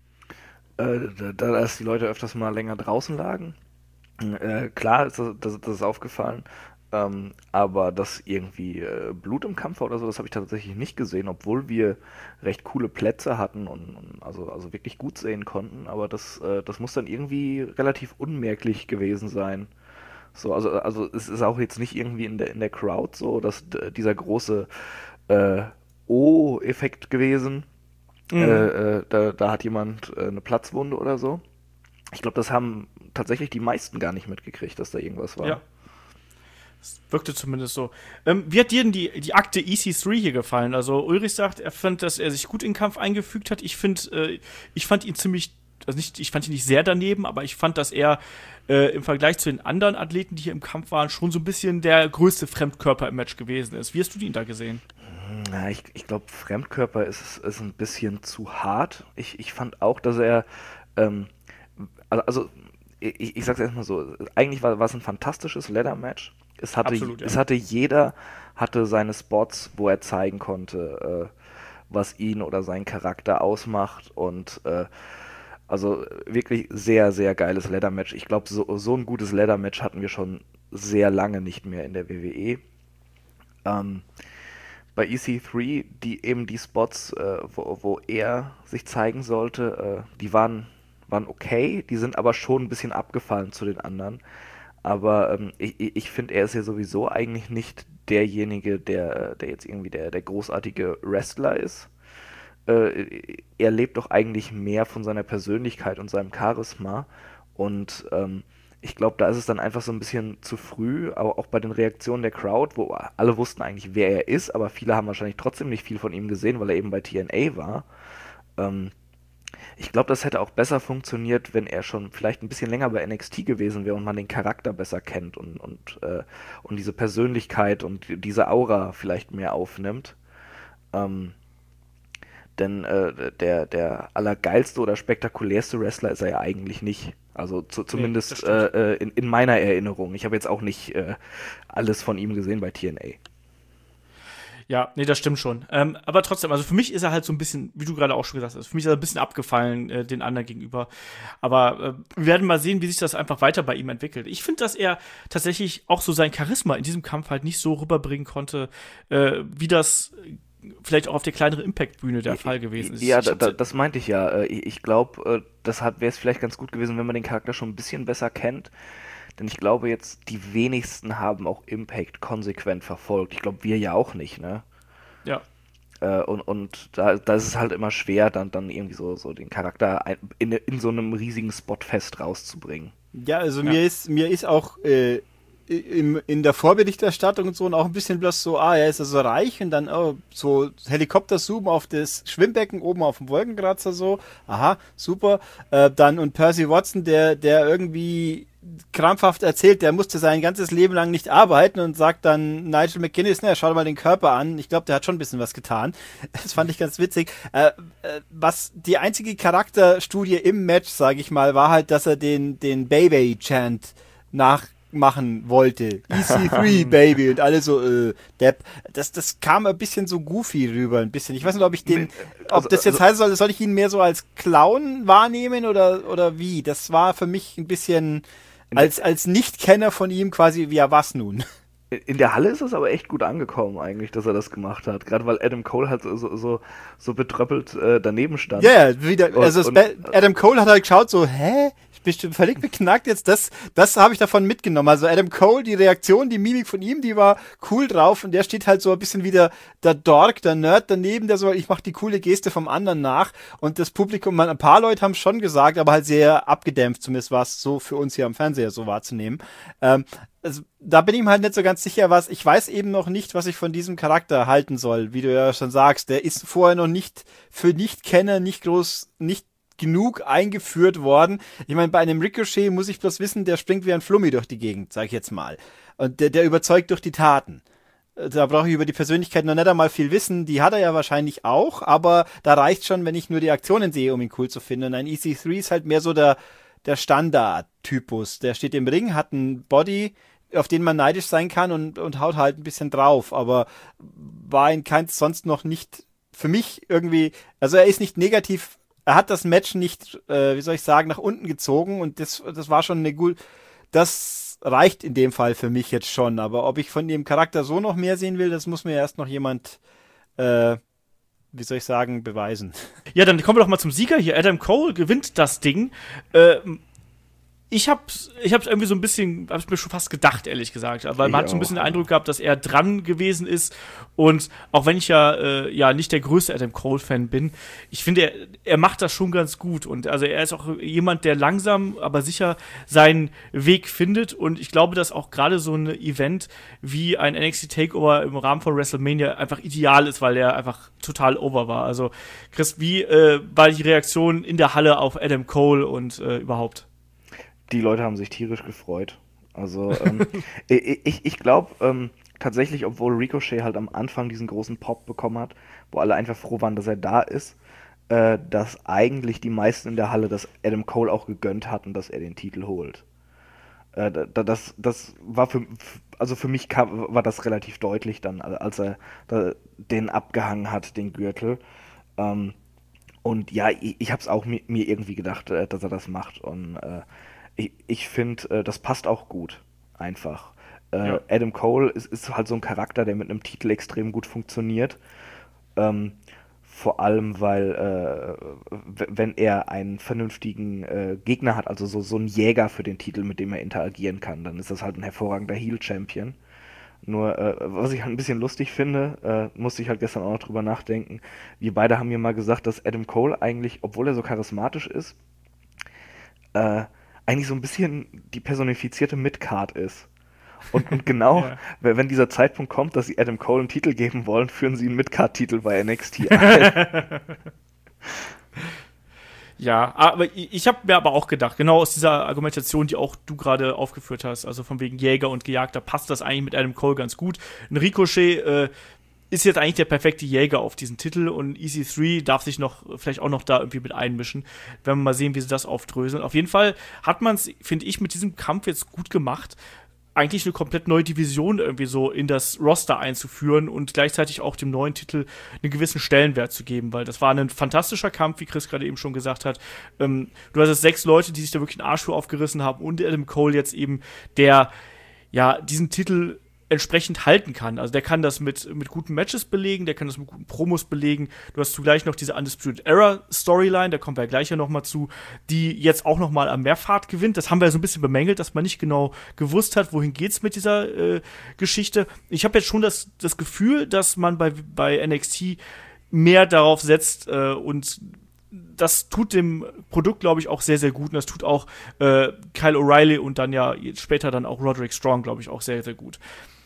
Äh, da, dass die Leute öfters mal länger draußen lagen. Äh, klar, ist das, das, das ist aufgefallen. Ähm, aber dass irgendwie äh, Blut im Kampf war oder so, das habe ich tatsächlich nicht gesehen, obwohl wir recht coole Plätze hatten und, und also, also wirklich gut sehen konnten. Aber das, äh, das muss dann irgendwie relativ unmerklich gewesen sein. So, also, also es ist auch jetzt nicht irgendwie in der, in der Crowd so, dass d- dieser große äh, O-Effekt gewesen. Mhm. Äh, äh, da, da hat jemand äh, eine Platzwunde oder so. Ich glaube, das haben tatsächlich die meisten gar nicht mitgekriegt, dass da irgendwas war. Ja. Das wirkte zumindest so. Ähm, wie hat dir denn die, die Akte E C drei hier gefallen? Also Ulrich sagt, er fand, dass er sich gut in den Kampf eingefügt hat. Ich finde, äh, ich fand ihn ziemlich, also nicht, ich fand ihn nicht sehr daneben, aber ich fand, dass er äh, im Vergleich zu den anderen Athleten, die hier im Kampf waren, schon so ein bisschen der größte Fremdkörper im Match gewesen ist. Wie hast du ihn da gesehen? Ja, ich ich glaube, Fremdkörper ist, ist ein bisschen zu hart. Ich, ich fand auch, dass er, ähm, also, also ich, ich sag's erstmal so, eigentlich war, war es ein fantastisches Leather-Match. Es hatte, Absolut, ja. es hatte jeder, hatte seine Spots, wo er zeigen konnte, äh, was ihn oder seinen Charakter ausmacht und äh, Also wirklich sehr, sehr geiles Leather-Match. Ich glaube, so, so ein gutes Leather-Match hatten wir schon sehr lange nicht mehr in der W W E. Ähm, bei E C drei, die eben die Spots, äh, wo, wo er sich zeigen sollte, äh, die waren, waren okay, die sind aber schon ein bisschen abgefallen zu den anderen. Aber ähm, ich, ich finde, er ist ja sowieso eigentlich nicht derjenige, der, der jetzt irgendwie der, der großartige Wrestler ist. Äh, er lebt doch eigentlich mehr von seiner Persönlichkeit und seinem Charisma. Und ähm, ich glaube, da ist es dann einfach so ein bisschen zu früh, aber auch bei den Reaktionen der Crowd, wo alle wussten eigentlich, wer er ist, aber viele haben wahrscheinlich trotzdem nicht viel von ihm gesehen, weil er eben bei T N A war. Ähm, ich glaube, das hätte auch besser funktioniert, wenn er schon vielleicht ein bisschen länger bei N X T gewesen wäre und man den Charakter besser kennt und, und, äh, und diese Persönlichkeit und diese Aura vielleicht mehr aufnimmt. Ähm, denn äh, der, der allergeilste oder spektakulärste Wrestler ist er ja eigentlich nicht. Also zu, zumindest nee, äh, in, in meiner Erinnerung. Ich habe jetzt auch nicht äh, alles von ihm gesehen bei T N A. Ja, nee, das stimmt schon. Ähm, aber trotzdem, also für mich ist er halt so ein bisschen, wie du gerade auch schon gesagt hast, für mich ist er ein bisschen abgefallen äh, den anderen gegenüber. Aber äh, wir werden mal sehen, wie sich das einfach weiter bei ihm entwickelt. Ich finde, dass er tatsächlich auch so sein Charisma in diesem Kampf halt nicht so rüberbringen konnte, äh, wie das vielleicht auch auf der kleineren Impact-Bühne der Fall gewesen ist. Ja, da, da, das meinte ich ja. Ich glaube, deshalb wäre es vielleicht ganz gut gewesen, wenn man den Charakter schon ein bisschen besser kennt. Denn ich glaube jetzt, die wenigsten haben auch Impact konsequent verfolgt. Ich glaube, wir ja auch nicht, ne? Ja. Äh, und und da, da ist es halt immer schwer, dann, dann irgendwie so, so den Charakter in, in so einem riesigen Spotfest rauszubringen. Ja, also ja. mir ist mir ist auch äh, in, in der Vorberichterstattung und so und auch ein bisschen bloß so, ah, er ist also reich und dann oh, so Helikopter-Zoom auf das Schwimmbecken oben auf dem Wolkenkratzer so, aha, super. Äh, dann und Percy Watson, der der irgendwie krampfhaft erzählt, der musste sein ganzes Leben lang nicht arbeiten und sagt dann Nigel McGuinness, ne, schau dir mal den Körper an. Ich glaube, der hat schon ein bisschen was getan. Das fand ich ganz witzig. Äh, äh, was die einzige Charakterstudie im Match, sage ich mal, war halt, dass er den den Baby-Chant nachmachen wollte. E C drei, Baby. Und alle so, äh, Depp. Das, das kam ein bisschen so goofy rüber, ein bisschen. Ich weiß nicht, ob ich den, ob das jetzt heißen soll, soll ich ihn mehr so als Clown wahrnehmen oder, oder wie? Das war für mich ein bisschen als, als Nicht-Kenner von ihm quasi, ja, was nun? In der Halle ist es aber echt gut angekommen eigentlich, dass er das gemacht hat. Gerade weil Adam Cole halt so, so, so betröppelt äh, daneben stand. Ja, yeah, wieder, und, also und, Adam Cole hat halt geschaut so, hä? Ich bin völlig beknackt jetzt. Das, das habe ich davon mitgenommen. Also Adam Cole, die Reaktion, die Mimik von ihm, die war cool drauf und der steht halt so ein bisschen wie der, der Dork, der Nerd daneben, der so, ich mache die coole Geste vom anderen nach und das Publikum, man, ein paar Leute haben schon gesagt, aber halt sehr abgedämpft, zumindest war es so für uns hier am Fernseher so wahrzunehmen. Ähm, Also, da bin ich mir halt nicht so ganz sicher, was, ich weiß eben noch nicht, was ich von diesem Charakter halten soll, wie du ja schon sagst, der ist vorher noch nicht, für Nicht-Kenner nicht groß, nicht genug eingeführt worden. Ich meine, bei einem Ricochet muss ich bloß wissen, der springt wie ein Flummi durch die Gegend, sag ich jetzt mal. Und der, der überzeugt durch die Taten. Da brauche ich über die Persönlichkeit noch nicht einmal viel wissen, die hat er ja wahrscheinlich auch, aber da reicht schon, wenn ich nur die Aktionen sehe, um ihn cool zu finden. Und ein E C drei ist halt mehr so der, der Standard-Typus. Der steht im Ring, hat einen Body, auf den man neidisch sein kann und, und haut halt ein bisschen drauf, aber war in keins sonst noch nicht für mich irgendwie, also er ist nicht negativ, er hat das Match nicht, äh, wie soll ich sagen, nach unten gezogen und das, das war schon eine gut, das reicht in dem Fall für mich jetzt schon, aber ob ich von dem Charakter so noch mehr sehen will, das muss mir erst noch jemand, äh, wie soll ich sagen, beweisen. Ja, dann kommen wir doch mal zum Sieger hier. Adam Cole gewinnt das Ding. Äh, Ich hab's, ich hab's irgendwie so ein bisschen, hab's mir schon fast gedacht, ehrlich gesagt. Weil man Ich hat so ein bisschen auch, den Eindruck gehabt, dass er dran gewesen ist. Und auch wenn ich ja, äh, ja nicht der größte Adam Cole-Fan bin, ich finde, er, er macht das schon ganz gut. Und also er ist auch jemand, der langsam, aber sicher seinen Weg findet. Und ich glaube, dass auch gerade so ein Event wie ein N X T Takeover im Rahmen von WrestleMania einfach ideal ist, weil er einfach total over war. Also, Chris, wie äh, war die Reaktion in der Halle auf Adam Cole und äh, überhaupt? Die Leute haben sich tierisch gefreut. Also ähm, ich, ich glaube ähm, tatsächlich, obwohl Ricochet halt am Anfang diesen großen Pop bekommen hat, wo alle einfach froh waren, dass er da ist, äh, dass eigentlich die meisten in der Halle das Adam Cole auch gegönnt hatten, dass er den Titel holt. Äh, das, das war für, also für mich kam, war das relativ deutlich dann, als er da den abgehangen hat, den Gürtel. Ähm, Und ja, ich, ich habe es auch mir, mir irgendwie gedacht, äh, dass er das macht. Und äh, ich, ich finde, äh, das passt auch gut. Einfach. Äh, Ja. Adam Cole ist, ist halt so ein Charakter, der mit einem Titel extrem gut funktioniert. Ähm, vor allem, weil äh, w- wenn er einen vernünftigen äh, Gegner hat, also so, so einen Jäger für den Titel, mit dem er interagieren kann, dann ist das halt ein hervorragender Heel-Champion. Nur, äh, was ich halt ein bisschen lustig finde, äh, musste ich halt gestern auch noch drüber nachdenken. Wir beide haben mir mal gesagt, dass Adam Cole eigentlich, obwohl er so charismatisch ist, äh, eigentlich so ein bisschen die personifizierte Midcard ist. Und, und genau, Ja. wenn wenn dieser Zeitpunkt kommt, dass sie Adam Cole einen Titel geben wollen, führen sie einen Midcard-Titel bei N X T ein. Ja, aber ich, ich habe mir aber auch gedacht, genau aus dieser Argumentation, die auch du gerade aufgeführt hast, also von wegen Jäger und Gejagter, passt das eigentlich mit Adam Cole ganz gut. Ein Ricochet äh, ist jetzt eigentlich der perfekte Jäger auf diesen Titel und E C drei darf sich noch vielleicht auch noch da irgendwie mit einmischen. Werden wir mal sehen, wie sie das aufdröseln. Auf jeden Fall hat man es, finde ich, mit diesem Kampf jetzt gut gemacht, eigentlich eine komplett neue Division irgendwie so in das Roster einzuführen und gleichzeitig auch dem neuen Titel einen gewissen Stellenwert zu geben, weil das war ein fantastischer Kampf, wie Chris gerade eben schon gesagt hat. Ähm, du hast jetzt sechs Leute, die sich da wirklich den Arsch für aufgerissen haben und Adam Cole jetzt eben, der ja diesen Titel entsprechend halten kann. Also der kann das mit, mit guten Matches belegen, der kann das mit guten Promos belegen. Du hast zugleich noch diese Undisputed Era Storyline, da kommen wir ja gleich ja noch mal zu, die jetzt auch noch mal an mehr Fahrt gewinnt. Das haben wir ja so ein bisschen bemängelt, dass man nicht genau gewusst hat, wohin geht's mit dieser äh, Geschichte. Ich habe jetzt schon das, das Gefühl, dass man bei, bei N X T mehr darauf setzt äh, und das tut dem Produkt, glaube ich, auch sehr, sehr gut. Und das tut auch äh, Kyle O'Reilly und dann ja später dann auch Roderick Strong, glaube ich, auch sehr, sehr gut.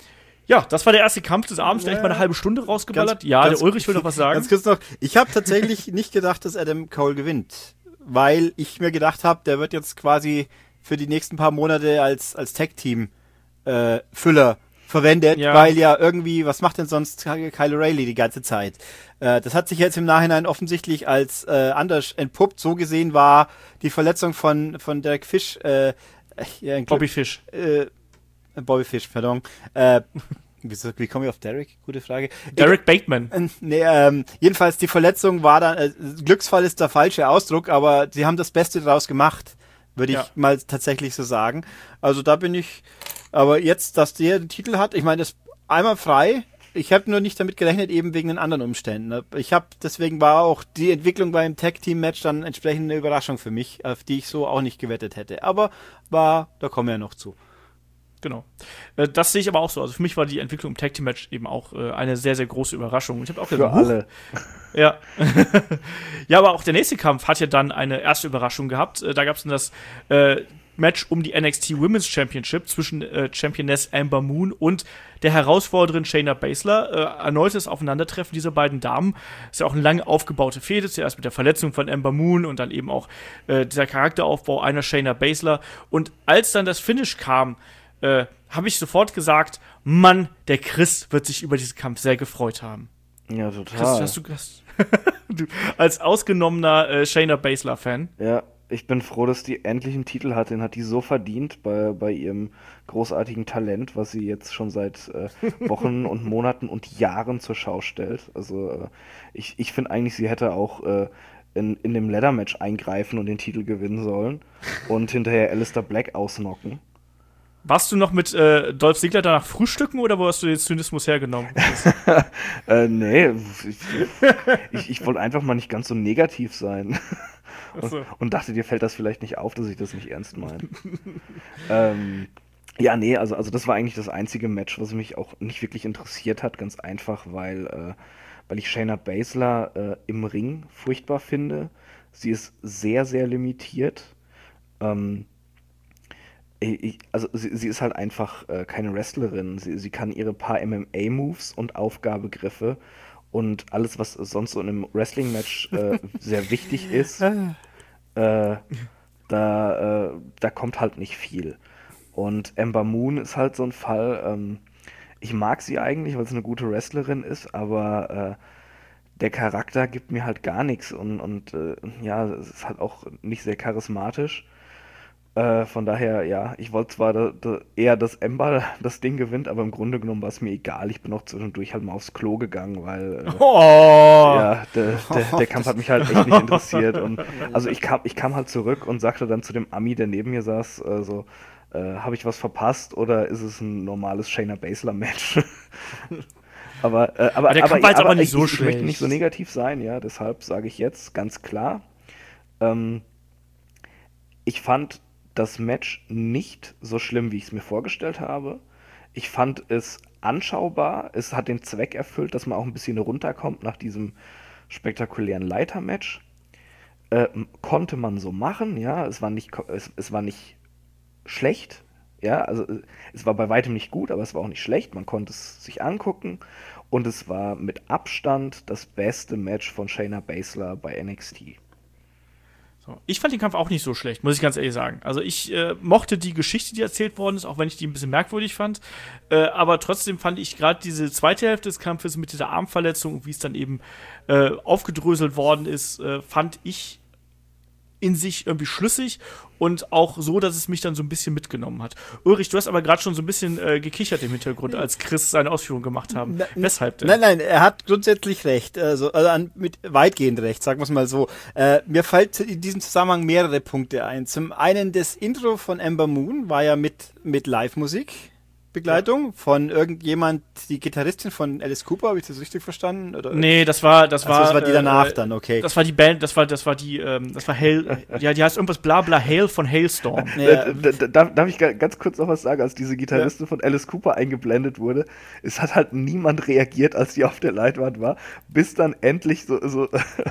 Ja, das war der erste Kampf des Abends, gleich mal eine halbe Stunde rausgeballert. Ganz- ja, ganz- der Ulrich will noch was sagen. Ganz kurz noch, ich habe tatsächlich nicht gedacht, dass Adam Cole gewinnt, weil ich mir gedacht habe, der wird jetzt quasi für die nächsten paar Monate als, als Tag-Team äh, Füller verwendet, Ja. weil ja irgendwie, was macht denn sonst Kyle O'Reilly die ganze Zeit? Äh, das hat sich jetzt im Nachhinein offensichtlich als äh, anders entpuppt. So gesehen war die Verletzung von, von Derek Fish, äh, ja, Bobby Fish. äh, Bobby Fish, pardon. Äh, wieso, wie komme ich auf Derek? Gute Frage. Derek Bateman. Äh, Nee, ähm, jedenfalls die Verletzung war dann, äh, Glücksfall ist der falsche Ausdruck, aber sie haben das Beste daraus gemacht, würde ich Ja. mal tatsächlich so sagen. Also da bin ich, aber jetzt, dass der den Titel hat, ich meine, das einmal frei. Ich habe nur nicht damit gerechnet, eben wegen den anderen Umständen. ne? Ich habe, deswegen war auch die Entwicklung beim Tag-Team-Match dann entsprechend eine Überraschung für mich, auf die ich so auch nicht gewettet hätte. Aber war, da kommen wir ja noch zu. Genau. Äh, das sehe ich aber auch so. Also für mich war die Entwicklung im Tag Team Match eben auch äh, eine sehr, sehr große Überraschung. Ich habe auch Für gedacht, alle. huch. Ja. Ja, aber auch der nächste Kampf hat ja dann eine erste Überraschung gehabt. Äh, da gab es dann das äh, Match um die N X T Women's Championship zwischen äh, Championess Ember Moon und der Herausforderin Shayna Baszler. Äh, erneutes Aufeinandertreffen dieser beiden Damen. Ist ja auch eine lange aufgebaute Fehde. Zuerst mit der Verletzung von Ember Moon und dann eben auch äh, dieser Charakteraufbau einer Shayna Baszler. Und als dann das Finish kam, äh, habe ich sofort gesagt, Mann, der Chris wird sich über diesen Kampf sehr gefreut haben. Ja, Chris, total. hast du, hast, du als ausgenommener äh, Shayna Baszler-Fan. Ja, ich bin froh, dass die endlich einen Titel hat. Den hat die so verdient bei, bei ihrem großartigen Talent, was sie jetzt schon seit äh, Wochen und Monaten und Jahren zur Schau stellt. Also äh, ich, ich finde eigentlich, sie hätte auch äh, in, in dem Ladder-Match eingreifen und den Titel gewinnen sollen und hinterher Aleister Black ausnocken. Warst du noch mit äh, Dolph Ziggler danach frühstücken oder wo hast du den Zynismus hergenommen? äh, nee, ich, ich, ich wollte einfach mal nicht ganz so negativ sein. Und, so. und dachte, dir fällt das vielleicht nicht auf, dass ich das nicht ernst meine. ähm, ja, nee, also, also das war eigentlich das einzige Match, was mich auch nicht wirklich interessiert hat, ganz einfach, weil, äh, weil ich Shayna Baszler äh, im Ring furchtbar finde. Sie ist sehr, sehr limitiert. Ähm, ich, also sie, sie ist halt einfach äh, keine Wrestlerin. Sie, sie kann ihre paar M M A-Moves und Aufgabegriffe und alles, was sonst so in einem Wrestling-Match äh, sehr wichtig ist, äh, da, äh, da kommt halt nicht viel. Und Ember Moon ist halt so ein Fall, ähm, ich mag sie eigentlich, weil sie eine gute Wrestlerin ist, aber äh, der Charakter gibt mir halt gar nichts und, und äh, ja, es ist halt auch nicht sehr charismatisch. Äh, von daher, ja, ich wollte zwar da, da eher, dass Ember das Ding gewinnt, aber im Grunde genommen war es mir egal. Ich bin auch zwischendurch halt mal aufs Klo gegangen, weil äh, Oh! ja, der, der, der Kampf hat mich halt echt nicht interessiert. Und also ich kam, ich kam halt zurück und sagte dann zu dem Ami, der neben mir saß, äh, so, äh, habe ich was verpasst oder ist es ein normales Shayna Baszler-Match? aber, äh, aber, Aber der aber, Kampf war jetzt aber aber nicht ich, so ich möchte schlecht. nicht so negativ sein, ja, deshalb sage ich jetzt ganz klar, ähm, ich fand das Match nicht so schlimm, wie ich es mir vorgestellt habe. Ich fand es anschaubar. Es hat den Zweck erfüllt, dass man auch ein bisschen runterkommt nach diesem spektakulären Leitermatch. Äh, konnte man so machen, ja. Es war nicht, es, es war nicht schlecht, ja. Also es war bei weitem nicht gut, aber es war auch nicht schlecht. Man konnte es sich angucken. Und es war mit Abstand das beste Match von Shayna Baszler bei N X T. So. Ich fand den Kampf auch nicht so schlecht, muss ich ganz ehrlich sagen. Also ich äh, mochte die Geschichte, die erzählt worden ist, auch wenn ich die ein bisschen merkwürdig fand. Äh, aber trotzdem fand ich gerade diese zweite Hälfte des Kampfes mit dieser Armverletzung und wie es dann eben äh, aufgedröselt worden ist, äh, fand ich in sich irgendwie schlüssig und auch so, dass es mich dann so ein bisschen mitgenommen hat. Ulrich, du hast aber gerade schon so ein bisschen äh, gekichert im Hintergrund, als Chris seine Ausführungen gemacht haben. Na, Weshalb denn? Nein, nein, er hat grundsätzlich recht, also, also an, mit weitgehend recht, sagen wir es mal so. Äh, mir fällt in diesem Zusammenhang mehrere Punkte ein. Zum einen, das Intro von Ember Moon war ja mit, mit Live-Musik. Begleitung ja. von irgendjemand, die Gitarristin von Alice Cooper, habe ich das richtig verstanden? Oder? Nee, das war, das war, also, das war die danach äh, dann, okay. Das war die Band, das war, das war die, ähm, das war Hail, ja, die heißt irgendwas bla bla Hail von Hailstorm. Ja. Äh, darf, darf ich ganz kurz noch was sagen, als diese Gitarristin ja. von Alice Cooper eingeblendet wurde, es hat halt niemand reagiert, als die auf der Leinwand war, bis dann endlich so, so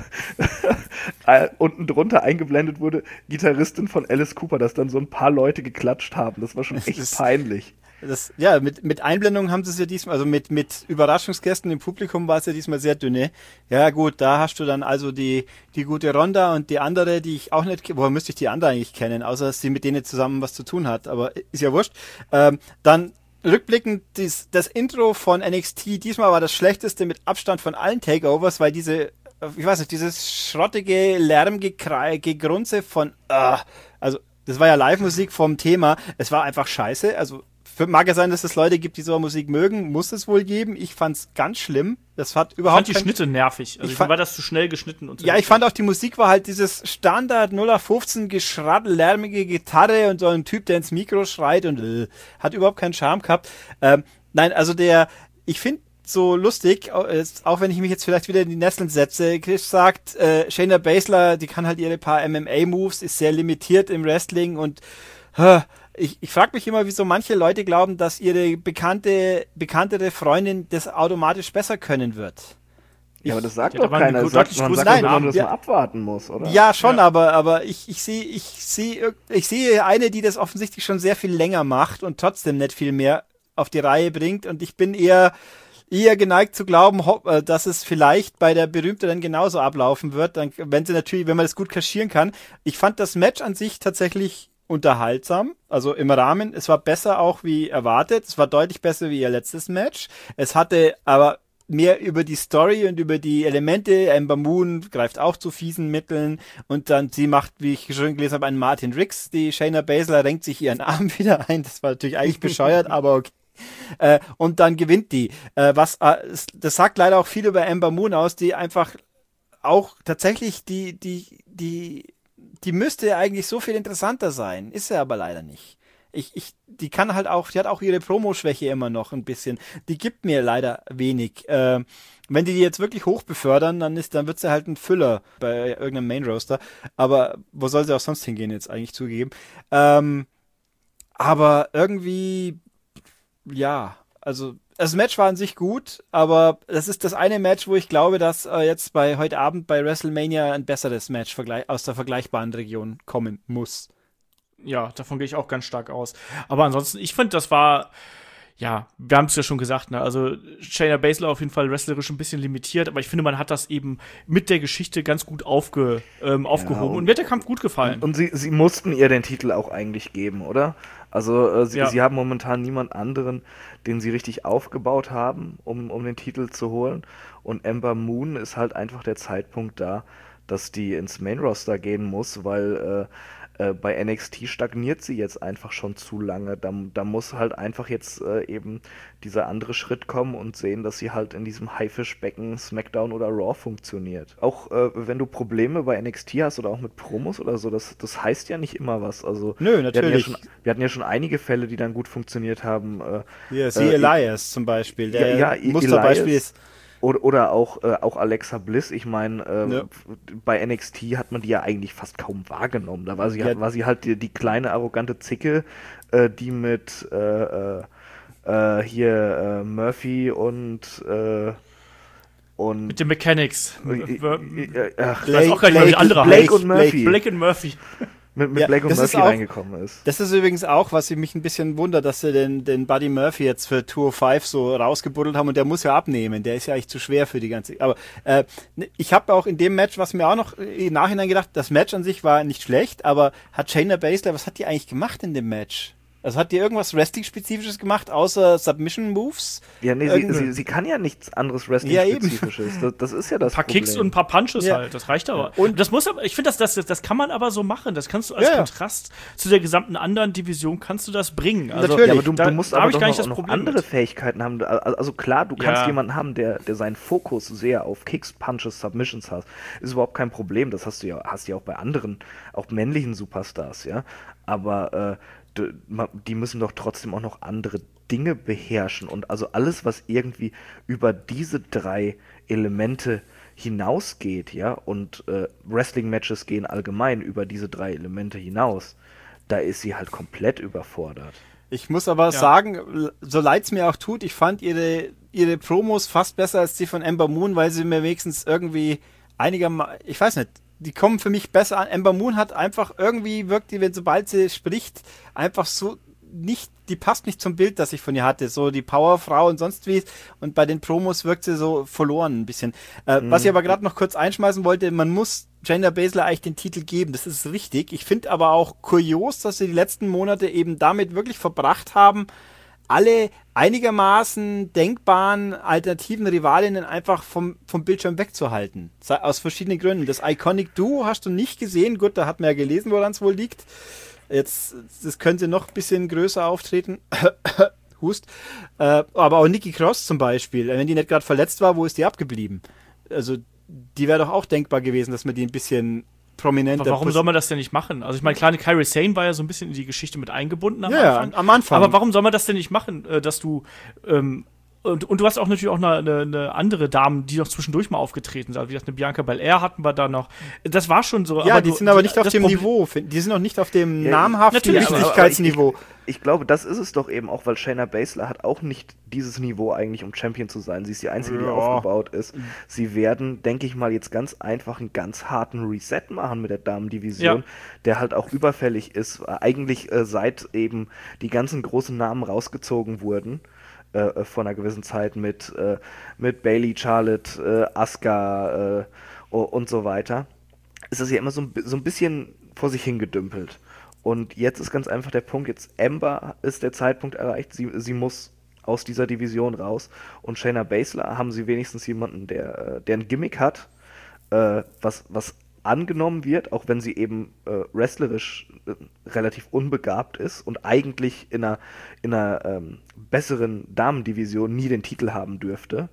unten drunter eingeblendet wurde, Gitarristin von Alice Cooper, dass dann so ein paar Leute geklatscht haben. Das war schon echt das peinlich. Das, ja, mit, mit Einblendungen haben sie es ja diesmal, also mit, mit Überraschungsgästen im Publikum war es ja diesmal sehr dünne. Ja gut, da hast du dann also die, die gute Ronda und die andere, die ich auch nicht, woher müsste ich die andere eigentlich kennen, außer dass sie mit denen zusammen was zu tun hat, aber ist ja wurscht. Ähm, dann rückblickend, dies, das Intro von N X T, diesmal war das schlechteste mit Abstand von allen Takeovers, weil diese, ich weiß nicht, dieses schrottige Lärmgekrei, Gegrunze von, uh, also das war ja Live-Musik vom Thema, es war einfach scheiße, also mag ja sein, dass es Leute gibt, die so Musik mögen, muss es wohl geben. Ich fand's ganz schlimm. Das hat überhaupt ich fand die Schnitte nervig. Also ich fand, war das zu schnell geschnitten und so. Ja, ich fand auch die Musik war halt dieses Standard null auf fünfzehn geschraddel, lärmige Gitarre und so ein Typ, der ins Mikro schreit und äh, hat überhaupt keinen Charme gehabt. Ähm, nein, also der, ich finde so lustig, auch wenn ich mich jetzt vielleicht wieder in die Nesseln setze. Chris sagt, äh, Shayna Baszler, die kann halt ihre paar M M A-Moves, ist sehr limitiert im Wrestling und äh, Ich, ich frage mich immer, wieso manche Leute glauben, dass ihre bekannte, bekanntere Freundin das automatisch besser können wird. Ja, aber das sagt ja, doch da keiner. Das sagt, man sagt, Nein, dass man das ja. mal abwarten muss, oder? Ja, schon, Ja. aber, aber ich, ich sehe, ich sehe, ich sehe eine, die das offensichtlich schon sehr viel länger macht und trotzdem nicht viel mehr auf die Reihe bringt. Und ich bin eher, eher geneigt zu glauben, dass es vielleicht bei der Berühmteren genauso ablaufen wird, dann, wenn sie natürlich, wenn man das gut kaschieren kann. Ich fand das Match an sich tatsächlich unterhaltsam, also im Rahmen. Es war besser auch wie erwartet. Es war deutlich besser wie ihr letztes Match. Es hatte aber mehr über die Story und über die Elemente. Ember Moon greift auch zu fiesen Mitteln und dann sie macht, wie ich schon gelesen habe, einen Martin Riggs. Die Shayna Baszler renkt sich ihren Arm wieder ein. Das war natürlich eigentlich bescheuert, aber okay. Äh, und dann gewinnt die. Äh, was, äh, das sagt leider auch viel über Ember Moon aus, die einfach auch tatsächlich die, die, die Die müsste eigentlich so viel interessanter sein, ist sie aber leider nicht. Ich, ich, die kann halt auch, die hat auch ihre Promo-Schwäche immer noch ein bisschen. Die gibt mir leider wenig. Äh, wenn die die jetzt wirklich hoch befördern, dann ist, dann wird sie halt ein Füller bei irgendeinem Main-Roaster. Aber wo soll sie auch sonst hingehen jetzt eigentlich zugegeben? Ähm, aber irgendwie, ja, also das Match war an sich gut, aber das ist das eine Match, wo ich glaube, dass äh, jetzt bei heute Abend bei WrestleMania ein besseres Match aus der vergleichbaren Region kommen muss. Ja, davon gehe ich auch ganz stark aus. Aber ansonsten, ich finde, das war, ja, wir haben es ja schon gesagt, ne? Also Shayna Baszler auf jeden Fall wrestlerisch ein bisschen limitiert, aber ich finde, man hat das eben mit der Geschichte ganz gut aufge, ähm, aufgehoben. Ja, und, und mir hat der Kampf gut gefallen. Und, und sie, sie mussten ihr den Titel auch eigentlich geben, oder? Also äh, sie, ja. sie haben momentan niemand anderen, den sie richtig aufgebaut haben, um, um den Titel zu holen. Und Ember Moon ist halt einfach der Zeitpunkt da, dass die ins Main-Roster gehen muss, weil Äh, bei N X T stagniert sie jetzt einfach schon zu lange. Da, da muss halt einfach jetzt äh, eben dieser andere Schritt kommen und sehen, dass sie halt in diesem Haifischbecken SmackDown oder Raw funktioniert. Auch äh, wenn du Probleme bei N X T hast oder auch mit Promos oder so, das, das heißt ja nicht immer was. Also, Nö, natürlich. Wir hatten, ja schon, wir hatten ja schon einige Fälle, die dann gut funktioniert haben. Äh, ja, sie äh, Elias zum Beispiel. Der ja, ja, Musterbeispiel ist. Oder, oder auch, äh, auch Alexa Bliss, ich meine, ähm, ja. bei N X T hat man die ja eigentlich fast kaum wahrgenommen. Da war sie, ja. war sie halt die, die kleine, arrogante Zicke, äh, die mit äh, äh, hier äh, Murphy und äh, und mit den Mechanics. Äh, äh, ach, das ist auch gar nicht Blake, andere Blake und Murphy. Blake und Murphy. Mit, mit ja, Blake und Murphy auch, reingekommen ist. Das ist übrigens auch, was mich ein bisschen wundert, dass sie den, den Buddy Murphy jetzt für Tour fünf so rausgebuddelt haben und der muss ja abnehmen. Der ist ja eigentlich zu schwer für die ganze... Aber äh, ich habe auch in dem Match, was mir auch noch im Nachhinein gedacht, das Match an sich war nicht schlecht, aber hat Shayna Baszler, was hat die eigentlich gemacht in dem Match? Also hat die irgendwas Wrestling-Spezifisches gemacht, außer Submission-Moves? Ja, nee, sie, sie, sie kann ja nichts anderes Wrestling-Spezifisches. Ja, das, das ist ja das Ein paar Problem. Kicks und ein paar Punches ja. halt, das reicht aber. Und das muss aber, ich finde, das, das, das kann man aber so machen. Das kannst du als ja, Kontrast zu der gesamten anderen Division, kannst du das bringen. Also, natürlich. Ja, aber du, da, du musst da aber ich doch gar nicht noch, das noch Problem andere mit. Fähigkeiten haben. Also klar, du kannst Ja. jemanden haben, der, der seinen Fokus sehr auf Kicks, Punches, Submissions hat. Ist überhaupt kein Problem. Das hast du ja, hast du ja auch bei anderen, auch männlichen Superstars, ja. Aber äh, die müssen doch trotzdem auch noch andere Dinge beherrschen und also alles, was irgendwie über diese drei Elemente hinausgeht, ja, und äh, Wrestling-Matches gehen allgemein über diese drei Elemente hinaus, da ist sie halt komplett überfordert. Ich muss aber ja. sagen, so leid es mir auch tut, ich fand ihre, ihre Promos fast besser als die von Ember Moon, weil sie mir wenigstens irgendwie einigermaßen, ich weiß nicht, die kommen für mich besser an. Ember Moon hat einfach irgendwie, wirkt die, wenn sobald sie spricht, einfach so nicht, die passt nicht zum Bild, das ich von ihr hatte. So die Powerfrau und sonst wie. Und bei den Promos wirkt sie so verloren ein bisschen. Äh, mhm. Was ich aber gerade noch kurz einschmeißen wollte, man muss Shayna Baszler eigentlich den Titel geben. Das ist richtig. Ich finde aber auch kurios, dass sie die letzten Monate eben damit wirklich verbracht haben, alle einigermaßen denkbaren alternativen Rivalinnen einfach vom, vom Bildschirm wegzuhalten. Aus verschiedenen Gründen. Das Iconic Duo hast du nicht gesehen. Gut, da hat man ja gelesen, woran es wohl liegt. Jetzt, das könnte noch ein bisschen größer auftreten. Hust. Äh, aber auch Nikki Cross zum Beispiel. Wenn die nicht gerade verletzt war, wo ist die abgeblieben? Also, die wäre doch auch denkbar gewesen, dass man die ein bisschen prominenter... Aber warum soll man das denn nicht machen? Also ich meine, klar, Kairi Sane war ja so ein bisschen in die Geschichte mit eingebunden am ja, Anfang. am Anfang. Aber warum soll man das denn nicht machen, dass du... Ähm, und, und du hast auch natürlich auch eine, eine, eine andere Dame, die noch zwischendurch mal aufgetreten sind. Also wie gesagt, eine Bianca Belair hatten wir da noch. Das war schon so. Ja, aber die du, sind aber nicht auf dem Problem, Niveau. Die sind noch nicht auf dem ja, namhaften Wichtigkeitsniveau. Ich, ich glaube, das ist es doch eben auch, weil Shayna Baszler hat auch nicht dieses Niveau eigentlich, um Champion zu sein. Sie ist die Einzige, die ja. aufgebaut ist. Sie werden, denke ich mal, jetzt ganz einfach einen ganz harten Reset machen mit der Damendivision, ja. der halt auch überfällig ist. Eigentlich äh, seit eben die ganzen großen Namen rausgezogen wurden. Äh, vor einer gewissen Zeit mit, äh, mit Bayley, Charlotte, äh, Asuka äh, und so weiter, ist das ja immer so ein, so ein bisschen vor sich hingedümpelt. Und jetzt ist ganz einfach der Punkt, jetzt Ember ist der Zeitpunkt erreicht, sie, sie muss aus dieser Division raus und Shayna Baszler haben sie wenigstens jemanden, der, der ein Gimmick hat, äh, was, was angenommen wird, auch wenn sie eben äh, wrestlerisch äh, relativ unbegabt ist und eigentlich in einer, in einer ähm, besseren Damendivision nie den Titel haben dürfte.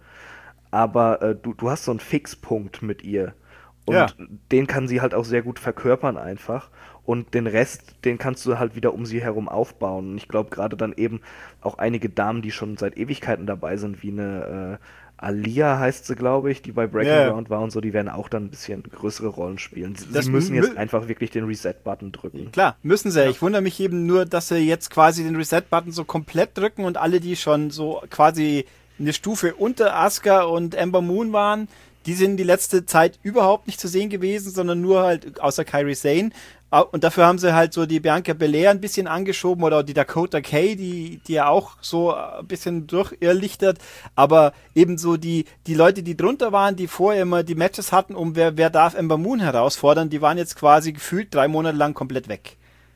Aber äh, du, du hast so einen Fixpunkt mit ihr und ja. den kann sie halt auch sehr gut verkörpern einfach und den Rest, den kannst du halt wieder um sie herum aufbauen. Und ich glaube gerade dann eben auch einige Damen, die schon seit Ewigkeiten dabei sind, wie eine äh, Alia heißt sie, glaube ich, die bei Breaking yeah. Ground war und so, die werden auch dann ein bisschen größere Rollen spielen. Sie, das sie müssen jetzt mü- einfach wirklich den Reset-Button drücken. Klar, müssen sie. Ja. Ich wundere mich eben nur, dass sie jetzt quasi den Reset-Button so komplett drücken und alle, die schon so quasi eine Stufe unter Asuka und Ember Moon waren, die sind die letzte Zeit überhaupt nicht zu sehen gewesen, sondern nur halt außer Kairi Sane. Und dafür haben sie halt so die Bianca Belair ein bisschen angeschoben oder die Dakota Kai, die, die ja auch so ein bisschen durchirrlichtert. Aber eben so die, die Leute, die drunter waren, die vorher immer die Matches hatten, um wer, wer darf Ember Moon herausfordern, die waren jetzt quasi gefühlt drei Monate lang komplett weg.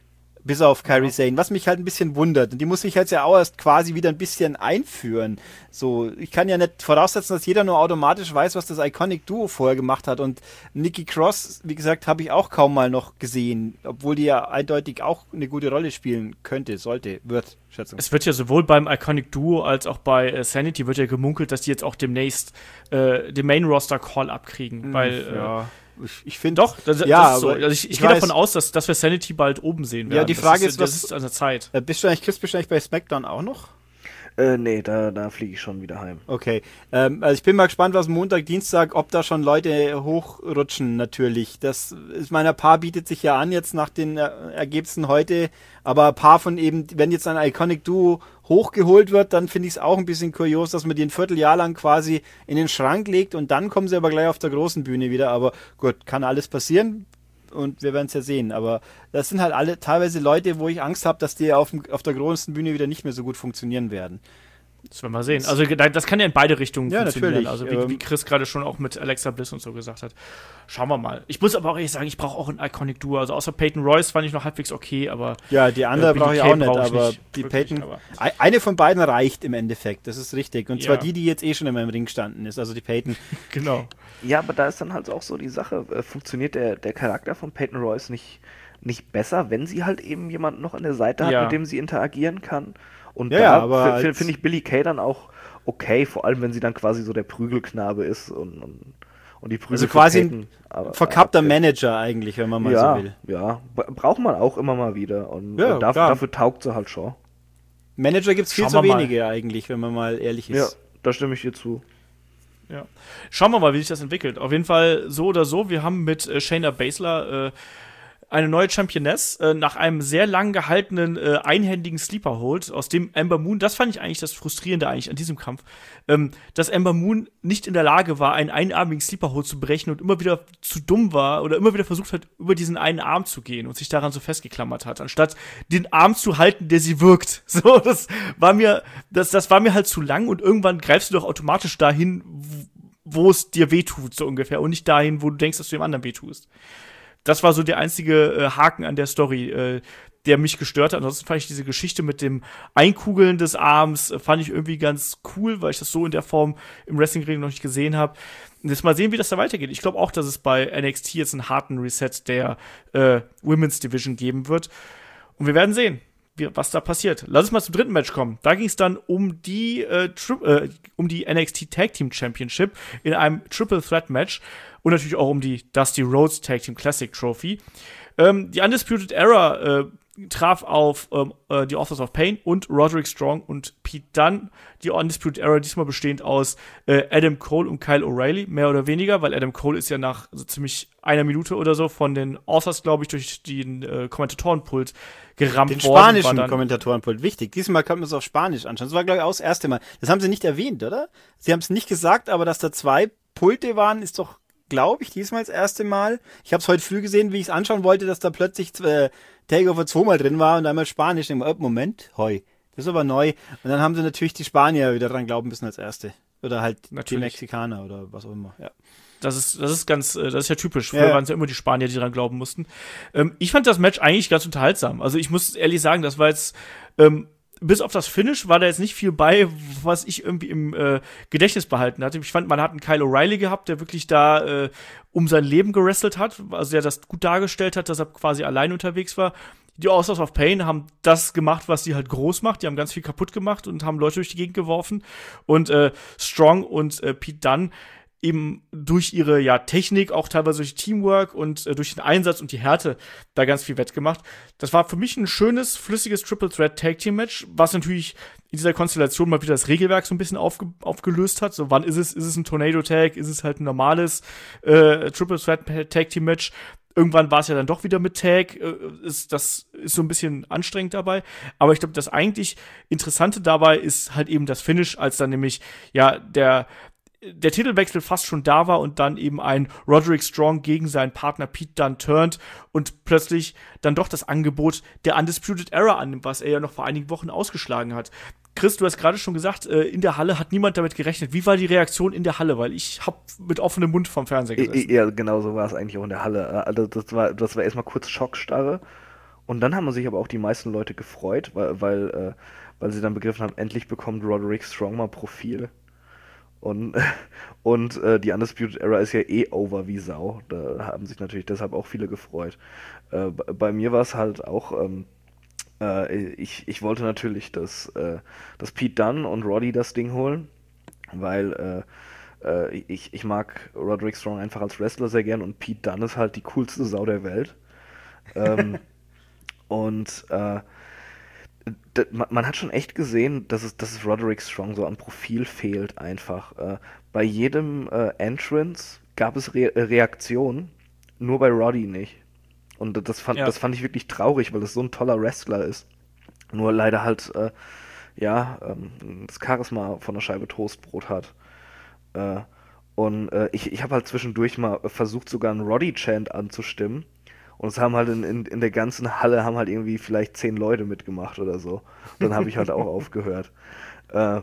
Bis auf Kairi Sane, was mich halt ein bisschen wundert. Und die muss ich jetzt ja auch erst quasi wieder ein bisschen einführen. So, ich kann ja nicht voraussetzen, dass jeder nur automatisch weiß, was das Iconic Duo vorher gemacht hat. Und Nikki Cross, wie gesagt, habe ich auch kaum mal noch gesehen. Obwohl die ja eindeutig auch eine gute Rolle spielen könnte, sollte, wird, Schätzung. Es wird ja sowohl beim Iconic Duo als auch bei äh, Sanity wird ja gemunkelt, dass die jetzt auch demnächst äh, den Main-Roster-Call abkriegen. Mm, weil, ja. Äh, Ich, ich finde doch, das, ja, das ist so. Also ich, ich, ich gehe davon aus, dass, dass wir Sanity bald oben sehen werden. Ja, die Frage das ist, ist, das was ist an der Zeit. Äh, bist du eigentlich, Chris, bist du eigentlich bei SmackDown auch noch? Äh, nee, da, da fliege ich schon wieder heim. Okay, ähm, also ich bin mal gespannt, was Montag, Dienstag, ob da schon Leute hochrutschen natürlich. Das ist meiner Paar bietet sich ja an jetzt nach den er Ergebnissen heute, aber ein paar von eben, wenn jetzt ein Iconic Duo hochgeholt wird, dann finde ich es auch ein bisschen kurios, dass man die ein Vierteljahr lang quasi in den Schrank legt und dann kommen sie aber gleich auf der großen Bühne wieder, aber gut, kann alles passieren. Und wir werden es ja sehen. Aber das sind halt alle teilweise Leute, wo ich Angst habe, dass die auf, dem, auf der großen Bühne wieder nicht mehr so gut funktionieren werden. Das werden wir sehen. Also das kann ja in beide Richtungen ja, funktionieren. Natürlich. Also wie, wie Chris gerade schon auch mit Alexa Bliss und so gesagt hat. Schauen wir mal. Ich muss aber auch ehrlich sagen, ich brauche auch ein Iconic Duo. Also außer Peyton Royce fand ich noch halbwegs okay, aber ja, die andere äh, brauche ich auch nicht, brauch ich aber nicht, die wirklich, Peyton, aber eine von beiden reicht im Endeffekt, das ist richtig. Und ja. zwar die, die jetzt eh schon in meinem Ring standen ist, also die Peyton. Genau. Ja, aber da ist dann halt auch so die Sache, äh, funktioniert der, der Charakter von Peyton Royce nicht, nicht besser, wenn sie halt eben jemanden noch an der Seite hat, ja. mit dem sie interagieren kann. Und ja, da ja, aber finde find ich Billie Kay dann auch okay, vor allem wenn sie dann quasi so der Prügelknabe ist und, und, und die Prügel also quasi ein aber, verkappter aber, Manager eigentlich, wenn man mal ja, so will. Ja, braucht man auch immer mal wieder und, ja, und dafür, dafür taugt sie halt schon. Manager gibt es viel Schauen zu wir wenige mal. eigentlich, wenn man mal ehrlich ist. Ja, da stimme ich dir zu. Ja. Schauen wir mal, wie sich das entwickelt. Auf jeden Fall so oder so, wir haben mit äh, Shayna Baszler äh, eine neue Championess äh, nach einem sehr lang gehaltenen äh, einhändigen Sleeper Hold, aus dem Ember Moon, das fand ich eigentlich das Frustrierende eigentlich an diesem Kampf, ähm, dass Ember Moon nicht in der Lage war, einen einarmigen Sleeper Hold zu brechen und immer wieder zu dumm war oder immer wieder versucht hat, über diesen einen Arm zu gehen und sich daran so festgeklammert hat, anstatt den Arm zu halten, der sie wirkt. So, das war mir, das, das war mir halt zu lang und irgendwann greifst du doch automatisch dahin, wo es dir wehtut, so ungefähr, und nicht dahin, wo du denkst, dass du dem anderen wehtust. Das war so der einzige äh, Haken an der Story, äh, der mich gestört hat. Ansonsten fand ich diese Geschichte mit dem Einkugeln des Arms, äh, fand ich irgendwie ganz cool, weil ich das so in der Form im Wrestling-Ring noch nicht gesehen habe. Und jetzt mal sehen, wie das da weitergeht. Ich glaube auch, dass es bei N X T jetzt einen harten Reset der äh, Women's Division geben wird. Und wir werden sehen, wie, was da passiert. Lass uns mal zum dritten Match kommen. Da ging es dann um die, äh, äh, um die N X T Tag Team Championship in einem Triple Threat Match. Und natürlich auch um die Dusty Rhodes Tag Team Classic Trophy. Ähm, die Undisputed Era äh, traf auf ähm, äh, die Authors of Pain und Roderick Strong und Pete Dunne. Die Undisputed Era diesmal bestehend aus äh, Adam Cole und Kyle O'Reilly, mehr oder weniger, weil Adam Cole ist ja nach so ziemlich einer Minute oder so von den Authors, glaube ich, durch den äh, Kommentatorenpult gerammt den worden. Den spanischen Kommentatorenpult, wichtig. Diesmal kann man es auf Spanisch anschauen. Das war, glaube ich, auch das erste Mal. Das haben sie nicht erwähnt, oder? Sie haben es nicht gesagt, aber dass da zwei Pulte waren, ist doch, glaube ich, diesmal das erste Mal. Ich habe es heute früh gesehen, wie ich es anschauen wollte, dass da plötzlich äh, Takeover zweimal drin war und einmal Spanisch. Ich dachte, Moment, heu, das ist aber neu. Und dann haben sie natürlich die Spanier wieder dran glauben müssen als Erste. Oder halt natürlich die Mexikaner oder was auch immer, ja. Das ist, das ist ganz, das ist ja typisch. Früher ja. waren es ja immer die Spanier, die dran glauben mussten. Ähm, ich fand das Match eigentlich ganz unterhaltsam. Also ich muss ehrlich sagen, das war jetzt, ähm, bis auf das Finish war da jetzt nicht viel bei, was ich irgendwie im äh, Gedächtnis behalten hatte. Ich fand, man hat einen Kyle O'Reilly gehabt, der wirklich da äh, um sein Leben gewrestelt hat, also der das gut dargestellt hat, dass er quasi allein unterwegs war. Die Authors of Pain haben das gemacht, was sie halt groß macht. Die haben ganz viel kaputt gemacht und haben Leute durch die Gegend geworfen. Und äh, Strong und äh, Pete Dunne eben durch ihre ja Technik, auch teilweise durch Teamwork und äh, durch den Einsatz und die Härte da ganz viel wettgemacht. Das war für mich ein schönes, flüssiges Triple Threat Tag Team Match, was natürlich in dieser Konstellation mal wieder das Regelwerk so ein bisschen aufge aufgelöst hat. So, wann ist es? Ist es ein Tornado Tag? Ist es halt ein normales äh, Triple Threat Tag Team Match? Irgendwann war es ja dann doch wieder mit Tag. Äh, ist, das ist so ein bisschen anstrengend dabei. Aber ich glaube, das eigentlich Interessante dabei ist halt eben das Finish, als dann nämlich ja der der Titelwechsel fast schon da war und dann eben ein Roderick Strong gegen seinen Partner Pete Dunne turnt und plötzlich dann doch das Angebot der Undisputed Era annimmt, was er ja noch vor einigen Wochen ausgeschlagen hat. Chris, du hast gerade schon gesagt, in der Halle hat niemand damit gerechnet. Wie war die Reaktion in der Halle? Weil ich hab mit offenem Mund vom Fernseher gesessen. Ja, genau so war es eigentlich auch in der Halle. Also das war, das war erstmal kurz Schockstarre Und dann haben sich aber auch die meisten Leute gefreut, weil, weil, äh, weil sie dann begriffen haben, endlich bekommt Roderick Strong mal Profil. Und, und äh, die Undisputed Era ist ja eh over wie Sau. Da haben sich natürlich deshalb auch viele gefreut. Äh, bei mir war es halt auch, ähm, äh, ich, ich wollte natürlich, dass, äh, dass Pete Dunne und Roddy das Ding holen, weil äh, äh, ich, ich mag Roderick Strong einfach als Wrestler sehr gern und Pete Dunne ist halt die coolste Sau der Welt. ähm, und äh, d- man, man hat schon echt gesehen, dass es, dass es Roderick Strong so am Profil fehlt einfach. Äh, bei jedem äh, Entrance gab es Re Reaktionen, nur bei Roddy nicht. Und das fand, Ja. das fand ich wirklich traurig, weil das so ein toller Wrestler ist. Nur leider halt, äh, ja, ähm, das Charisma von der Scheibe Toastbrot hat. Äh, und äh, ich, ich habe halt zwischendurch mal versucht, sogar einen Roddy-Chant anzustimmen. Und es haben halt in, in, in der ganzen Halle haben halt irgendwie vielleicht zehn Leute mitgemacht oder so. Dann habe ich halt auch aufgehört. Äh,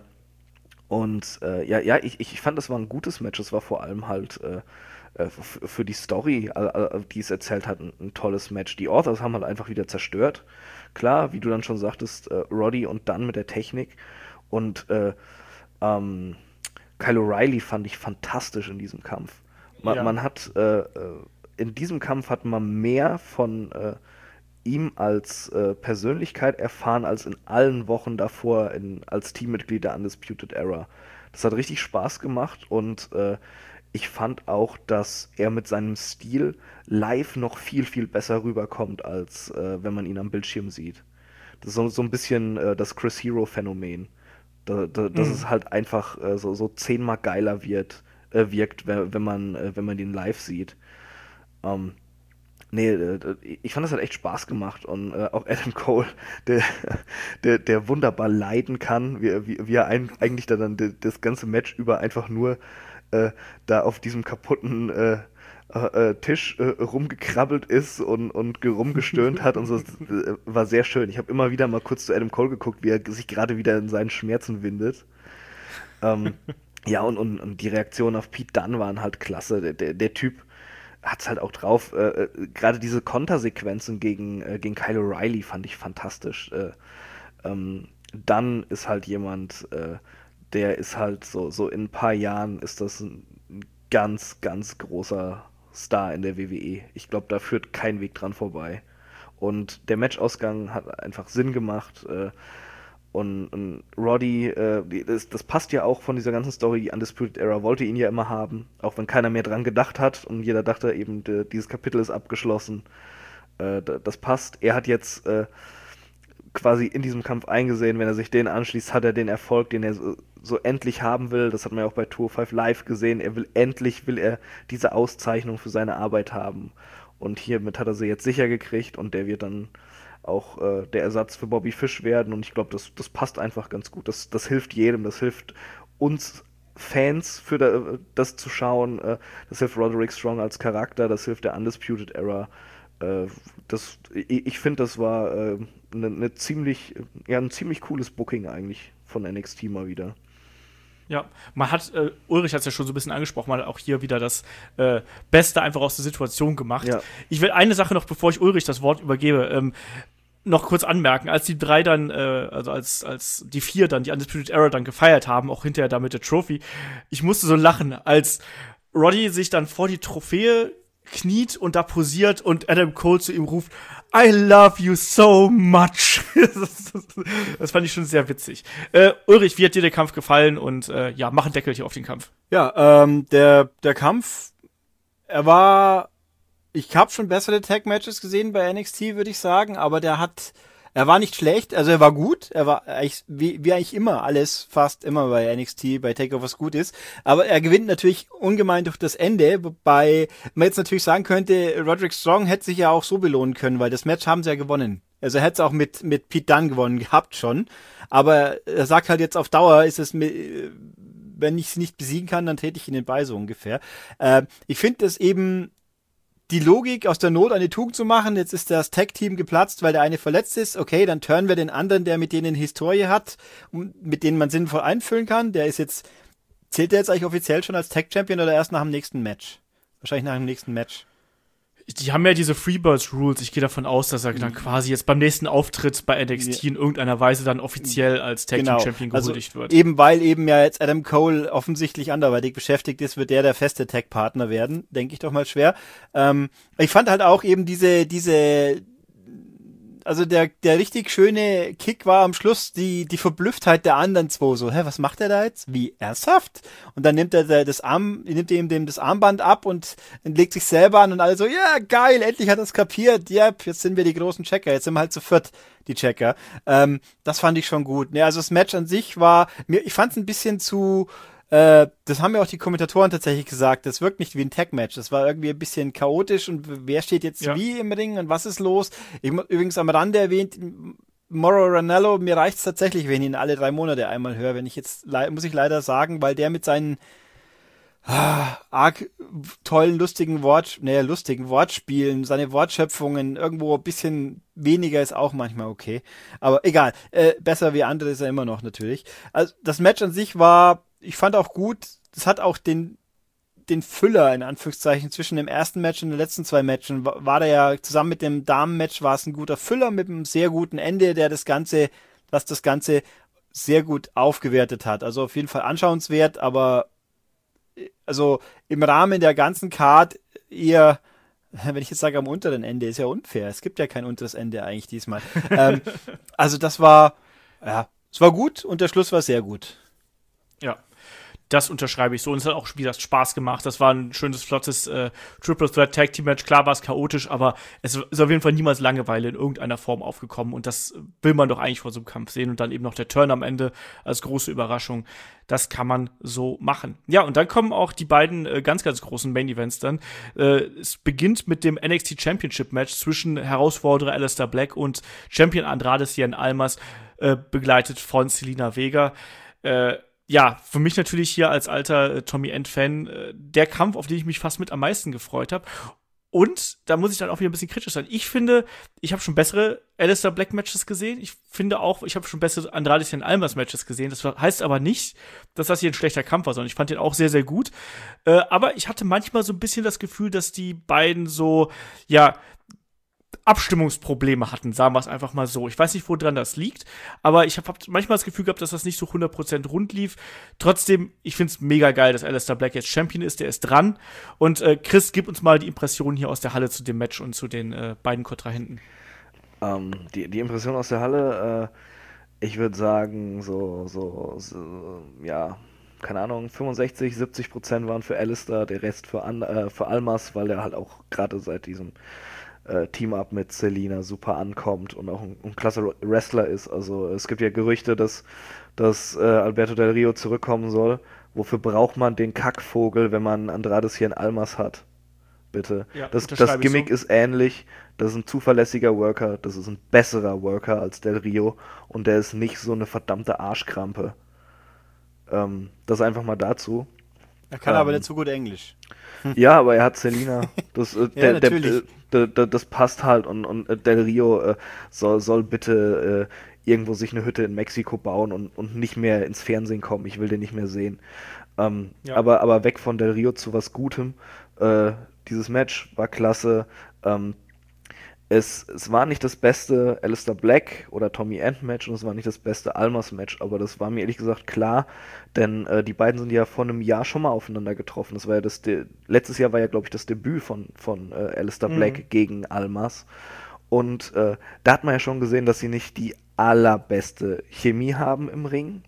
und äh, ja, ja, ich, ich fand, das war ein gutes Match. Es war vor allem halt äh, äh, f- für die Story, äh, äh, die es erzählt hat, ein, ein tolles Match. Die Authors haben halt einfach wieder zerstört. Klar, wie du dann schon sagtest, äh, Roddy und dann mit der Technik. Und äh, ähm, Kyle O'Reilly fand ich fantastisch in diesem Kampf. Man, Ja. man hat äh, äh, in diesem Kampf hat man mehr von äh, ihm als äh, Persönlichkeit erfahren als in allen Wochen davor in, als Teammitglied der Undisputed Era. Das hat richtig Spaß gemacht und äh, ich fand auch, dass er mit seinem Stil live noch viel, viel besser rüberkommt, als äh, wenn man ihn am Bildschirm sieht. Das ist so, so ein bisschen äh, das Chris Hero-Phänomen. Da, da, dass Mhm. es halt einfach äh, so, so zehnmal geiler wird, äh, wirkt, wenn, wenn, man, äh, wenn man den live sieht. Ähm, nee, äh, ich fand das hat echt Spaß gemacht und äh, auch Adam Cole, der, der, der wunderbar leiden kann, wie, wie, wie er ein, eigentlich da dann de, das ganze Match über einfach nur äh, da auf diesem kaputten äh, äh, äh, Tisch äh, rumgekrabbelt ist und, und rumgestöhnt hat und so. Das, äh, war sehr schön. Ich habe immer wieder mal kurz zu Adam Cole geguckt, wie er sich gerade wieder in seinen Schmerzen windet. Ähm, ja, und, und, und die Reaktionen auf Pete Dunne waren halt klasse. Der, der, der Typ hat's halt auch drauf. Äh, äh, gerade diese Kontersequenzen gegen, äh, gegen Kyle O'Reilly fand ich fantastisch. Äh, ähm, Dunne ist halt jemand, äh, der ist halt so, so in ein paar Jahren ist das ein ganz, ganz großer Star in der W W E. Ich glaube, da führt kein Weg dran vorbei. Und der Matchausgang hat einfach Sinn gemacht. Äh, und, und Roddy, äh, die- das, das passt ja auch von dieser ganzen Story. Die Undisputed Era wollte ihn ja immer haben, auch wenn keiner mehr dran gedacht hat und jeder dachte eben, de, dieses Kapitel ist abgeschlossen. Äh, da- das passt. Er hat jetzt äh, quasi in diesem Kampf eingesehen, wenn er sich den anschließt, hat er den Erfolg, den er so, so endlich haben will. Das hat man ja auch bei Tour fünf Live gesehen. Er will endlich, will er diese Auszeichnung für seine Arbeit haben. Und hiermit hat er sie jetzt sicher gekriegt und der wird dann auch äh, der Ersatz für Bobby Fish werden. Und ich glaube, das, das passt einfach ganz gut. Das, das hilft jedem, das hilft uns Fans, für da, das zu schauen. Äh, das hilft Roderick Strong als Charakter, das hilft der Undisputed Era. Äh, das, ich ich finde, das war äh, ne, ne ziemlich, ja, ein ziemlich cooles Booking eigentlich von N X T mal wieder. Ja, man hat, äh, Ulrich hat es ja schon so ein bisschen angesprochen, man hat auch hier wieder das äh, Beste einfach aus der Situation gemacht. Ja. Ich will eine Sache noch, bevor ich Ulrich das Wort übergebe, ähm, noch kurz anmerken. Als die drei dann, äh, also als, als die vier dann, die Undisputed Era dann gefeiert haben, auch hinterher da mit der Trophy, ich musste so lachen, als Roddy sich dann vor die Trophäe kniet und da posiert und Adam Cole zu ihm ruft, I love you so much. das, das, das fand ich schon sehr witzig. Äh, Ulrich, wie hat dir der Kampf gefallen? Und äh, ja, mach einen Deckel hier auf den Kampf. Ja, ähm, der, der Kampf, er war, ich habe schon bessere Tag-Matches gesehen bei N X T, würde ich sagen, aber der hat, er war nicht schlecht, also er war gut, er war eigentlich, wie, wie eigentlich immer, alles fast immer bei N X T, bei Takeovers gut ist, aber er gewinnt natürlich ungemein durch das Ende, wobei man jetzt natürlich sagen könnte, Roderick Strong hätte sich ja auch so belohnen können, weil das Match haben sie ja gewonnen. Also er hätte es auch mit, mit Pete Dunne gewonnen gehabt schon, aber er sagt halt jetzt auf Dauer ist es mit, wenn ich es nicht besiegen kann, dann trete ich ihnen bei, so ungefähr. Äh, ich finde es eben die Logik, aus der Not eine Tugend zu machen. Jetzt ist das Tag-Team geplatzt, weil der eine verletzt ist. Okay, dann turnen wir den anderen, der mit denen Historie hat, mit denen man sinnvoll einfüllen kann. Der ist jetzt, zählt der jetzt eigentlich offiziell schon als Tag-Champion oder erst nach dem nächsten Match? Wahrscheinlich nach dem nächsten Match. Die haben ja diese Freebirds-Rules. Ich gehe davon aus, dass er dann quasi jetzt beim nächsten Auftritt bei N X T in irgendeiner Weise dann offiziell als Tag Team Genau. Champion gehuldigt also wird. Eben weil eben ja jetzt Adam Cole offensichtlich anderweitig beschäftigt ist, wird der der feste Tag-Partner werden, denke ich doch mal schwer. Ähm, ich fand halt auch eben diese, diese, also der, der richtig schöne Kick war am Schluss die, die Verblüfftheit der anderen zwei. So, hä, was macht er da jetzt? Wie, ernsthaft? Und dann nimmt er das Arm, nimmt er ihm dem das Armband ab und legt sich selber an und alle so, ja, geil, endlich hat er es kapiert. Yep, jetzt sind wir die großen Checker. Jetzt sind wir halt zu viert, die Checker. Ähm, das fand ich schon gut. Ne, also das Match an sich war, mir, ich fand es ein bisschen zu, äh, das haben ja auch die Kommentatoren tatsächlich gesagt, das wirkt nicht wie ein Tag-Match. Das war irgendwie ein bisschen chaotisch und wer steht jetzt ja. wie im Ring und was ist los? Ich muss übrigens am Rande erwähnt, Mauro Ranallo, mir reicht's tatsächlich, wenn ich ihn alle drei Monate einmal höre, wenn ich jetzt, muss ich leider sagen, weil der mit seinen ah, arg tollen, lustigen Wort, naja, lustigen Wortspielen, seine Wortschöpfungen irgendwo ein bisschen weniger ist auch manchmal okay. Aber egal, äh, besser wie andere ist er immer noch natürlich. Also das Match an sich war, ich fand auch gut, es hat auch den den Füller, in Anführungszeichen, zwischen dem ersten Match und den letzten zwei Matchen, war, war da ja zusammen mit dem Damen-Match war es ein guter Füller mit einem sehr guten Ende, der das Ganze, was das Ganze sehr gut aufgewertet hat. Also auf jeden Fall anschauenswert, aber also im Rahmen der ganzen Card eher, wenn ich jetzt sage am unteren Ende, ist ja unfair. Es gibt ja kein unteres Ende eigentlich diesmal. ähm, also das war, ja, es war gut und der Schluss war sehr gut. Ja, das unterschreibe ich so. Und es hat auch wieder Spaß gemacht. Das war ein schönes, flottes äh, Triple Threat Tag Team Match. Klar war es chaotisch, aber es ist auf jeden Fall niemals Langeweile in irgendeiner Form aufgekommen. Und das will man doch eigentlich vor so einem Kampf sehen. Und dann eben noch der Turn am Ende als große Überraschung. Das kann man so machen. Ja, und dann kommen auch die beiden äh, ganz, ganz großen Main Events dann. Äh, es beginnt mit dem N X T Championship Match zwischen Herausforderer Aleister Black und Champion Andrade Cien Almas, äh, begleitet von Zelina Vega. Äh, Ja, für mich natürlich hier als alter äh, Tommy End-Fan äh, der Kampf, auf den ich mich fast mit am meisten gefreut habe. Und da muss ich dann auch wieder ein bisschen kritisch sein. Ich finde, ich habe schon bessere Aleister Black Matches gesehen. Ich finde auch, ich habe schon bessere Andrade Cien Almas Matches gesehen. Das heißt aber nicht, dass das hier ein schlechter Kampf war, sondern ich fand den auch sehr, sehr gut. Äh, aber ich hatte manchmal so ein bisschen das Gefühl, dass die beiden so, ja, Abstimmungsprobleme hatten, sagen wir es einfach mal so. Ich weiß nicht, woran das liegt, aber ich habe hab manchmal das Gefühl gehabt, dass das nicht so hundert Prozent rund lief. Trotzdem, ich finde es mega geil, dass Aleister Black jetzt Champion ist, der ist dran. Und äh, Chris, gib uns mal die Impressionen hier aus der Halle zu dem Match und zu den äh, beiden Kontrahenten. Ähm, die, die Impression aus der Halle, äh, ich würde sagen, so, so, so, ja, keine Ahnung, fünfundsechzig, siebzig Prozent waren für Aleister, der Rest für, An äh, für Almas, weil der halt auch gerade seit diesem Äh, Team-Up mit Zelina super ankommt und auch ein, ein klasse Wrestler ist. Also es gibt ja Gerüchte, dass, dass äh, Alberto Del Rio zurückkommen soll. Wofür braucht man den Kackvogel, wenn man Andrade Cien Almas hat? Bitte. Ja, das das Gimmick so. Ist ähnlich. Das ist ein zuverlässiger Worker. Das ist ein besserer Worker als Del Rio. Und der ist nicht so eine verdammte Arschkrampe. Ähm, das einfach mal dazu. Er kann ähm, aber nicht so gut Englisch. Ja, aber er hat Zelina. Das, äh, ja, der, der, der, der, das passt halt. Und, und Del Rio äh, soll, soll bitte äh, irgendwo sich eine Hütte in Mexiko bauen und, und nicht mehr ins Fernsehen kommen. Ich will den nicht mehr sehen. Ähm, ja. aber, aber weg von Del Rio zu was Gutem. Äh, dieses Match war klasse. Ähm, es, es war nicht das beste Aleister Black oder Tommy End Match und es war nicht das beste Almas Match, aber das war mir ehrlich gesagt klar, denn äh, die beiden sind ja vor einem Jahr schon mal aufeinander getroffen. Das war ja das De- letztes Jahr war ja, glaube ich, das Debüt von, von äh, Aleister mhm. Black gegen Almas. Und äh, da hat man ja schon gesehen, dass sie nicht die allerbeste Chemie haben im Ring.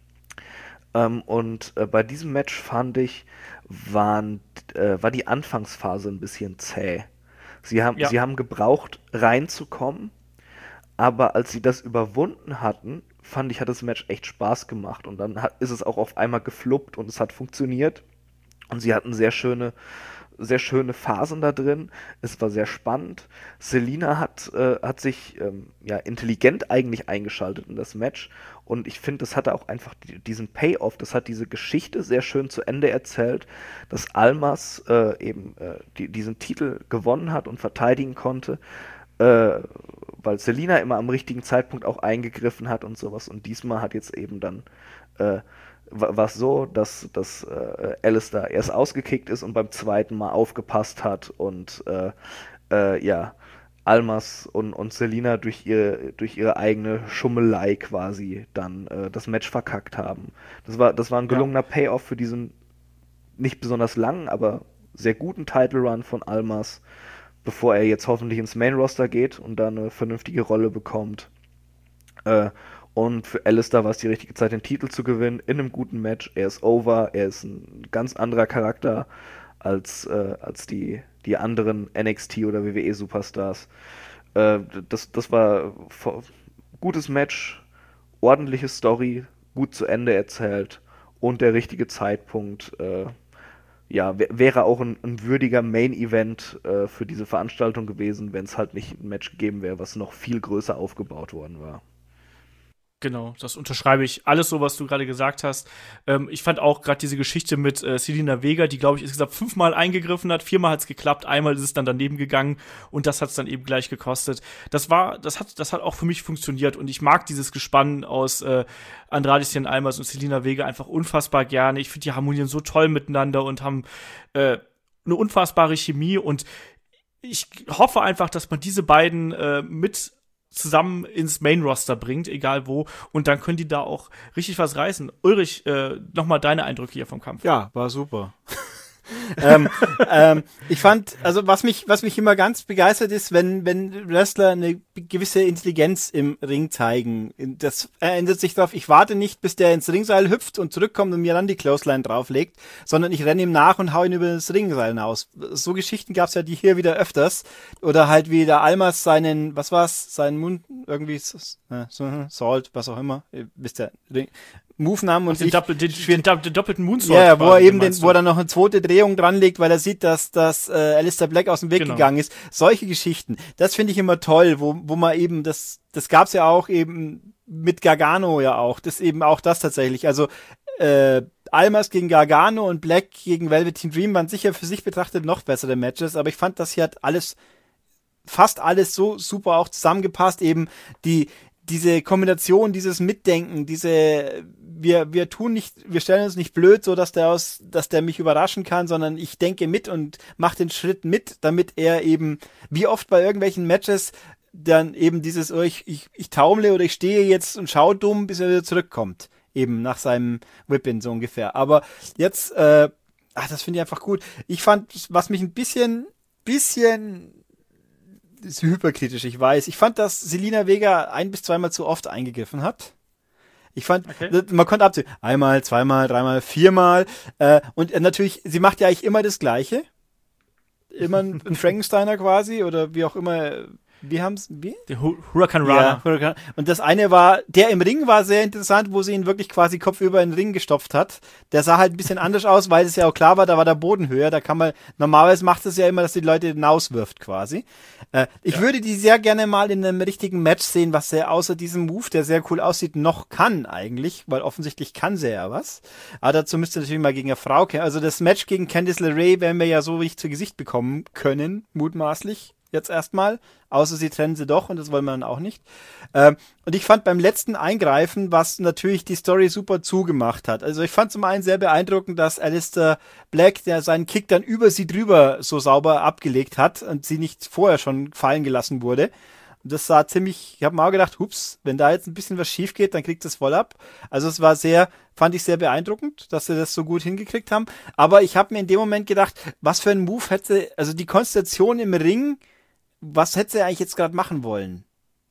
Ähm, und äh, bei diesem Match fand ich, waren, äh, war die Anfangsphase ein bisschen zäh. Sie haben, ja. sie haben gebraucht, reinzukommen, aber als sie das überwunden hatten, fand ich, hat das Match echt Spaß gemacht und dann hat, ist es auch auf einmal gefluppt und es hat funktioniert und sie hatten sehr schöne, sehr schöne Phasen da drin. Es war sehr spannend. Zelina hat, äh, hat sich ähm, ja, intelligent eigentlich eingeschaltet in das Match und ich finde, das hatte auch einfach die, diesen Payoff, das hat diese Geschichte sehr schön zu Ende erzählt, dass Almas äh, eben äh, die, diesen Titel gewonnen hat und verteidigen konnte, äh, weil Zelina immer am richtigen Zeitpunkt auch eingegriffen hat und sowas und diesmal hat jetzt eben dann äh, war es so, dass, dass äh, Alistair erst ausgekickt ist und beim zweiten Mal aufgepasst hat und äh, äh, ja, Almas und, und Selina durch ihre, durch ihre eigene Schummelei quasi dann äh, das Match verkackt haben. Das war, das war ein gelungener ja. Payoff für diesen nicht besonders langen, aber sehr guten Title Run von Almas, bevor er jetzt hoffentlich ins Main Roster geht und da eine vernünftige Rolle bekommt. Äh, Und für Alistair war es die richtige Zeit, den Titel zu gewinnen, in einem guten Match. Er ist over, er ist ein ganz anderer Charakter als, äh, als die, die anderen N X T- oder W W E-Superstars. Äh, das, das war ein gutes Match, ordentliche Story, gut zu Ende erzählt und der richtige Zeitpunkt. Äh, ja, w- wäre auch ein, ein würdiger Main-Event äh, für diese Veranstaltung gewesen, wenn es halt nicht ein Match gegeben wäre, was noch viel größer aufgebaut worden war. Genau, das unterschreibe ich. Alles so, was du gerade gesagt hast. Ähm, ich fand auch gerade diese Geschichte mit äh, Zelina Vega, die, glaube ich, insgesamt fünfmal eingegriffen hat. Viermal hat es geklappt, einmal ist es dann daneben gegangen und das hat es dann eben gleich gekostet. Das war, das hat, das hat auch für mich funktioniert und ich mag dieses Gespann aus äh, Andrade Cien Almas und Zelina Vega einfach unfassbar gerne. Ich finde, die harmonieren so toll miteinander und haben äh, eine unfassbare Chemie und ich hoffe einfach, dass man diese beiden äh, mit zusammen ins Main-Roster bringt, egal wo, und dann können die da auch richtig was reißen. Ulrich, äh, nochmal deine Eindrücke hier vom Kampf. Ja, war super. ähm, ähm, ich fand, also was mich, was mich immer ganz begeistert ist, wenn, wenn Wrestler eine gewisse Intelligenz im Ring zeigen. Das ändert sich darauf, ich warte nicht, bis der ins Ringseil hüpft und zurückkommt und mir dann die Clothesline drauflegt, sondern ich renne ihm nach und hau ihn über das Ringseil hinaus. So Geschichten gab's ja die hier wieder öfters. Oder halt wie der Almas seinen, was war's, seinen Mund, irgendwie, äh, Salt, was auch immer, ihr wisst ja, Move nahmen und den, ich, Doppel, den, den, den doppelten Moonsault. Ja, wo er eben den, wo er dann noch eine zweite Drehung dranlegt, weil er sieht, dass, dass äh, Alistair Black aus dem Weg genau. gegangen ist. Solche Geschichten, das finde ich immer toll, wo, wo man eben, das, das gab's ja auch eben mit Gargano ja auch, das eben auch das tatsächlich, also äh, Almas gegen Gargano und Black gegen Velveteen Dream waren sicher für sich betrachtet noch bessere Matches, aber ich fand, das hier hat alles, fast alles so super auch zusammengepasst, eben die diese Kombination, dieses Mitdenken, diese, wir, wir tun nicht, wir stellen uns nicht blöd, so dass der aus, dass der mich überraschen kann, sondern ich denke mit und mache den Schritt mit, damit er eben, wie oft bei irgendwelchen Matches, dann eben dieses, oh, ich, ich, ich taumle oder ich stehe jetzt und schaue dumm, bis er wieder zurückkommt. Eben nach seinem Whip-In so ungefähr. Aber jetzt, äh, ach, das finde ich einfach gut. Ich fand, was mich ein bisschen, bisschen, ist hyperkritisch, ich weiß. Ich fand, dass Zelina Vega ein- bis zweimal zu oft eingegriffen hat. Ich fand, okay. Man konnte abzählen. Einmal, zweimal, dreimal, viermal. Äh, und natürlich, sie macht ja eigentlich immer das Gleiche. Immer ein Frankensteiner quasi oder wie auch immer. Wie haben's, wie? Der Hurricane Rana. Ja, Hurricane. Und das eine war, der im Ring war sehr interessant, wo sie ihn wirklich quasi kopfüber in den Ring gestopft hat. Der sah halt ein bisschen anders aus, weil es ja auch klar war, da war der Boden höher. Da kann man, normalerweise macht es ja immer, dass die Leute hinauswirft quasi. Äh, ich ja. würde die sehr gerne mal in einem richtigen Match sehen, was er außer diesem Move, der sehr cool aussieht, noch kann eigentlich, weil offensichtlich kann sie ja was. Aber dazu müsste natürlich mal gegen eine Frau kämpfen. Also das Match gegen Candice LeRae werden wir ja so nicht zu Gesicht bekommen können, mutmaßlich. Jetzt erstmal, außer sie trennen sie doch und das wollen wir dann auch nicht. Ähm, und ich fand beim letzten Eingreifen, was natürlich die Story super zugemacht hat. Also ich fand zum einen sehr beeindruckend, dass Alistair Black, der seinen Kick dann über sie drüber so sauber abgelegt hat und sie nicht vorher schon fallen gelassen wurde. Und das sah ziemlich, ich habe mir auch gedacht, hups, wenn da jetzt ein bisschen was schief geht, dann kriegt das voll ab. Also es war sehr, fand ich sehr beeindruckend, dass sie das so gut hingekriegt haben. Aber ich habe mir in dem Moment gedacht, was für ein Move hätte, also die Konstellation im Ring, was hätte sie eigentlich jetzt gerade machen wollen?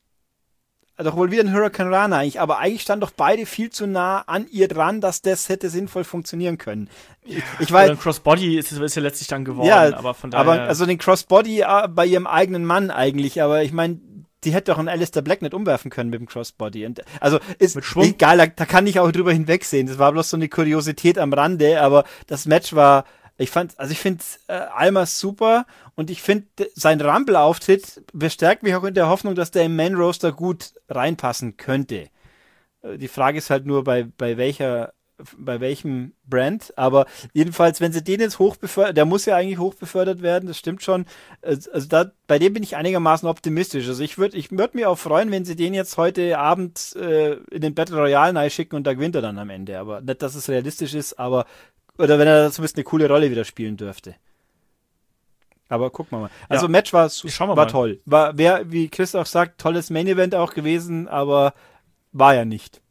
Doch wohl wieder ein Hurricane Rana eigentlich, aber eigentlich standen doch beide viel zu nah an ihr dran, dass das hätte sinnvoll funktionieren können. Ich, ich weiß, ein Crossbody ist, ist ja letztlich dann geworden, ja, aber von daher. Aber also den Crossbody bei ihrem eigenen Mann eigentlich, aber ich meine, die hätte doch einen Alistair Black nicht umwerfen können mit dem Crossbody. Und, also ist egal, da, da kann ich auch drüber hinwegsehen. Das war bloß so eine Kuriosität am Rande, aber das Match war. Ich fand, also ich finde äh, Almas super und ich finde, sein Rumble-Auftritt bestärkt mich auch in der Hoffnung, dass der im Main-Roster gut reinpassen könnte. Äh, die Frage ist halt nur, bei, bei welcher bei welchem Brand, aber jedenfalls, wenn sie den jetzt hochbefördert, der muss ja eigentlich hochbefördert werden, das stimmt schon, also da, bei dem bin ich einigermaßen optimistisch, also ich würde ich würd mich auch freuen, wenn sie den jetzt heute Abend äh, in den Battle Royale rein schicken und da gewinnt er dann am Ende, aber nicht, dass es realistisch ist, aber, oder wenn er zumindest eine coole Rolle wieder spielen dürfte. Aber gucken wir mal. Also ja, Match war, war mal. toll. War, wär, wie Chris auch sagt, tolles Main-Event auch gewesen, aber war ja nicht.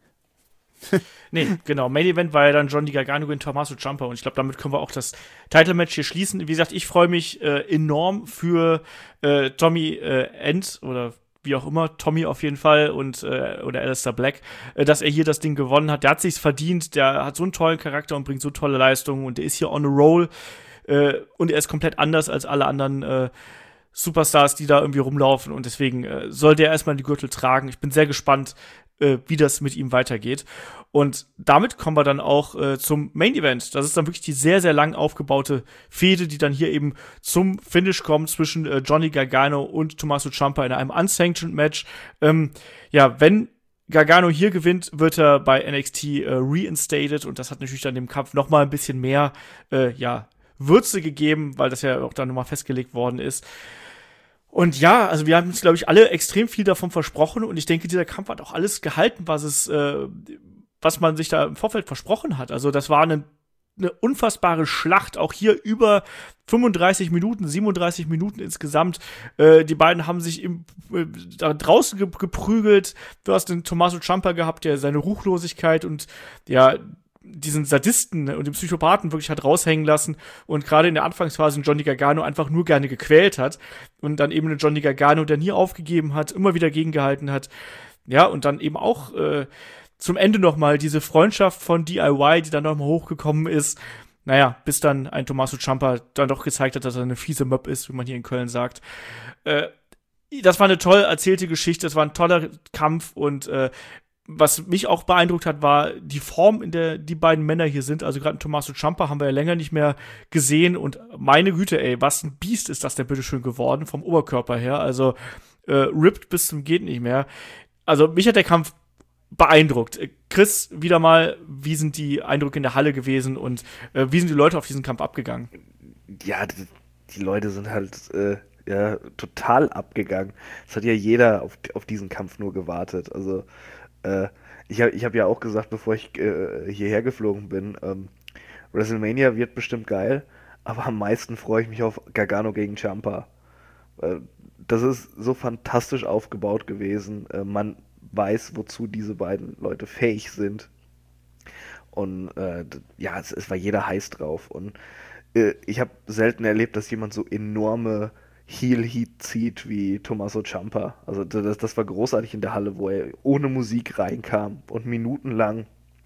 Nee, genau. Main-Event war ja dann Johnny Gargano gegen Tommaso Ciampa und ich glaube, damit können wir auch das Title-Match hier schließen. Wie gesagt, ich freue mich äh, enorm für äh, Tommy äh, End oder wie auch immer, Tommy auf jeden Fall und äh, oder Aleister Black, äh, dass er hier das Ding gewonnen hat. Der hat sich's verdient, der hat so einen tollen Charakter und bringt so tolle Leistungen und der ist hier on a roll. Äh, und er ist komplett anders als alle anderen äh, Superstars, die da irgendwie rumlaufen. Und deswegen äh, soll der erstmal die Gürtel tragen. Ich bin sehr gespannt, äh, wie das mit ihm weitergeht. Und damit kommen wir dann auch äh, zum Main Event. Das ist dann wirklich die sehr, sehr lang aufgebaute Fehde, die dann hier eben zum Finish kommt zwischen äh, Johnny Gargano und Tommaso Ciampa in einem unsanctioned Match. Ähm, ja, wenn Gargano hier gewinnt, wird er bei N X T äh, reinstated. Und das hat natürlich dann dem Kampf noch mal ein bisschen mehr, äh, ja, Würze gegeben, weil das ja auch dann nochmal festgelegt worden ist. Und ja, also wir haben uns, glaube ich, alle extrem viel davon versprochen und ich denke, dieser Kampf hat auch alles gehalten, was es, äh, was man sich da im Vorfeld versprochen hat. Also das war eine, eine unfassbare Schlacht, auch hier über fünfunddreißig Minuten, siebenunddreißig Minuten insgesamt. Äh, die beiden haben sich im, äh, da draußen ge- geprügelt. Du hast den Tommaso Ciampa gehabt, der seine Ruchlosigkeit und ja, diesen Sadisten und den Psychopathen wirklich hat raushängen lassen und gerade in der Anfangsphase einen Johnny Gargano einfach nur gerne gequält hat und dann eben einen Johnny Gargano, der nie aufgegeben hat, immer wieder gegengehalten hat. Ja, und dann eben auch äh, zum Ende nochmal diese Freundschaft von D I Y, die dann nochmal hochgekommen ist. Naja, bis dann ein Tommaso Ciampa dann doch gezeigt hat, dass er eine fiese Möb ist, wie man hier in Köln sagt. Äh, das war eine toll erzählte Geschichte, das war ein toller Kampf und äh, was mich auch beeindruckt hat, war die Form, in der die beiden Männer hier sind. Also gerade Tommaso Ciampa haben wir ja länger nicht mehr gesehen. Und meine Güte, ey, was ein Biest ist das denn bitteschön geworden, vom Oberkörper her. Also äh, ripped bis zum geht nicht mehr. Also mich hat der Kampf beeindruckt. Chris, wieder mal, wie sind die Eindrücke in der Halle gewesen und äh, wie sind die Leute auf diesen Kampf abgegangen? Ja, die, die Leute sind halt äh, ja, total abgegangen. Es hat ja jeder auf, auf diesen Kampf nur gewartet. Also Äh, ich habe ich hab ja auch gesagt, bevor ich äh, hierher geflogen bin, ähm, WrestleMania wird bestimmt geil, aber am meisten freue ich mich auf Gargano gegen Ciampa. Äh, das ist so fantastisch aufgebaut gewesen. Äh, man weiß, wozu diese beiden Leute fähig sind. Und äh, ja, es, es war jeder heiß drauf. Und äh, ich habe selten erlebt, dass jemand so enorme Heel-Heat zieht wie Tommaso Ciampa. Also das, das war großartig in der Halle, wo er ohne Musik reinkam und minutenlang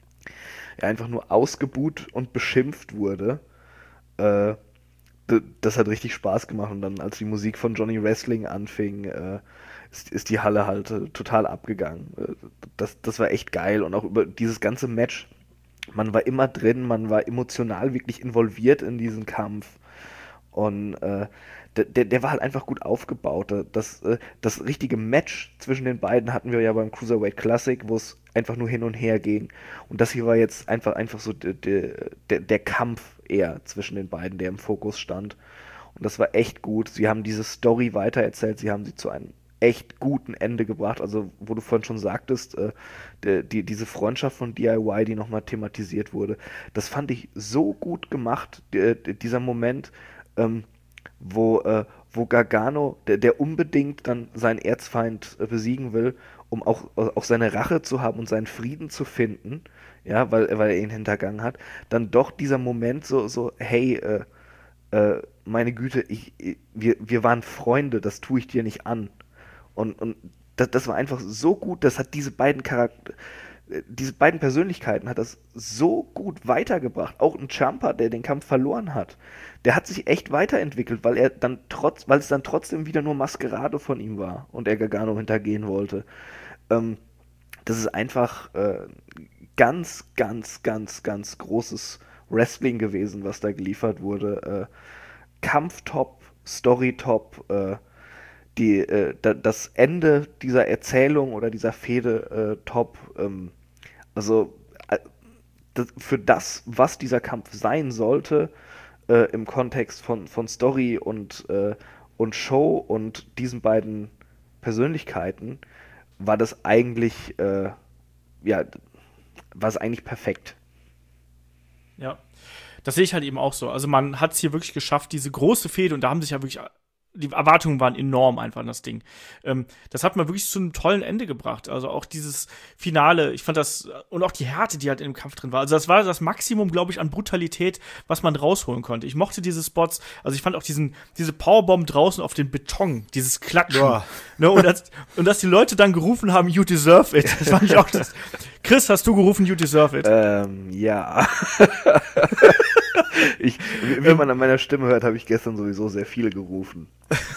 er einfach nur ausgebuht und beschimpft wurde. Äh, d- das hat richtig Spaß gemacht und dann, als die Musik von Johnny Wrestling anfing, äh, ist, ist die Halle halt äh, total abgegangen. Äh, das, das war echt geil und auch über dieses ganze Match, man war immer drin, man war emotional wirklich involviert in diesen Kampf und äh, Der, der war halt einfach gut aufgebaut. Das, das richtige Match zwischen den beiden hatten wir ja beim Cruiserweight Classic, wo es einfach nur hin und her ging. Und das hier war jetzt einfach, einfach so der, der, der Kampf eher zwischen den beiden, der im Fokus stand. Und das war echt gut. Sie haben diese Story weitererzählt, sie haben sie zu einem echt guten Ende gebracht. Also, wo du vorhin schon sagtest, äh, die, die, diese Freundschaft von D I Y, die nochmal thematisiert wurde, das fand ich so gut gemacht, die, dieser Moment, ähm, wo, äh, wo Gargano, der, der unbedingt dann seinen Erzfeind äh, besiegen will, um auch, auch seine Rache zu haben und seinen Frieden zu finden, ja, weil, weil er ihn hintergangen hat, dann doch dieser Moment so, so hey, äh, äh, meine Güte, ich, ich, wir, wir waren Freunde, das tue ich dir nicht an. Und, und das, das war einfach so gut, das hat diese beiden Charakter diese beiden Persönlichkeiten hat das so gut weitergebracht. Auch ein Ciampa, der den Kampf verloren hat, der hat sich echt weiterentwickelt, weil er dann trotz, weil es dann trotzdem wieder nur Maskerade von ihm war und er Gargano hintergehen wollte. Ähm, das ist einfach äh, ganz, ganz, ganz, ganz großes Wrestling gewesen, was da geliefert wurde. Äh, Kampftop, Storytop, äh, die, äh, da, das Ende dieser Erzählung oder dieser Fehde äh, top. Ähm, also äh, das, für das, was dieser Kampf sein sollte, äh, im Kontext von, von Story und, äh, und Show und diesen beiden Persönlichkeiten, war das eigentlich, äh, ja, war es eigentlich perfekt. Ja, das sehe ich halt eben auch so. Also man hat es hier wirklich geschafft, diese große Fehde, und da haben sich ja wirklich, die Erwartungen waren enorm einfach an das Ding. Ähm, das hat man wirklich zu einem tollen Ende gebracht. Also auch dieses Finale, ich fand das, und auch die Härte, die halt in dem Kampf drin war. Also das war das Maximum, glaube ich, an Brutalität, was man rausholen konnte. Ich mochte diese Spots, also ich fand auch diesen, diese Powerbomb draußen auf den Beton, dieses Klatschen. Ja. Ne, und, das, und dass die Leute dann gerufen haben, you deserve it. Das fand ich auch das. Chris, hast du gerufen, you deserve it? Ähm, ja. ich, wie, wie man an meiner Stimme hört, habe ich gestern sowieso sehr viele gerufen.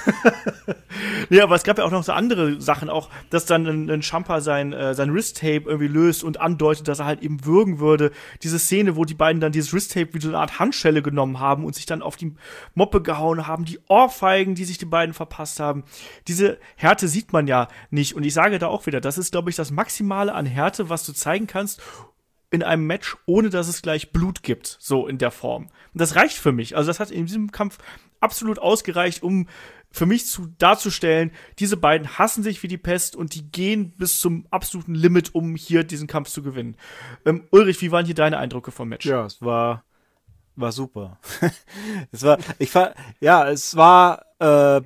Ja, aber es gab ja auch noch so andere Sachen, auch, dass dann ein, ein Ciampa sein, äh, sein Wrist-Tape irgendwie löst und andeutet, dass er halt eben würgen würde. Diese Szene, wo die beiden dann dieses Wrist-Tape wie so eine Art Handschelle genommen haben und sich dann auf die Moppe gehauen haben, die Ohrfeigen, die sich die beiden verpasst haben. Diese Härte sieht man ja nicht. Und ich sage da auch wieder, das ist, glaube ich, das Maximale an Härte, was du zeigen kannst in einem Match, ohne dass es gleich Blut gibt, so in der Form. Und das reicht für mich. Also das hat in diesem Kampf absolut ausgereicht, um für mich zu darzustellen, diese beiden hassen sich wie die Pest und die gehen bis zum absoluten Limit, um hier diesen Kampf zu gewinnen. Ähm, Ulrich, wie waren hier deine Eindrücke vom Match? Ja, es war, war super. es war, ich war, ja, es war, äh,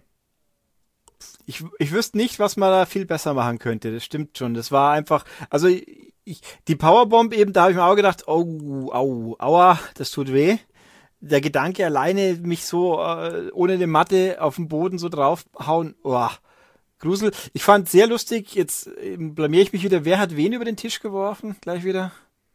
ich, ich wüsste nicht, was man da viel besser machen könnte. Das stimmt schon. Das war einfach, also ich, die Powerbomb eben, da habe ich mir auch gedacht, oh, au, aua, das tut weh. Der Gedanke alleine, mich so äh, ohne eine Matte auf den Boden so draufhauen, oh, Grusel. Ich fand sehr lustig, jetzt äh, blamier ich mich wieder, wer hat wen über den Tisch geworfen? Gleich wieder.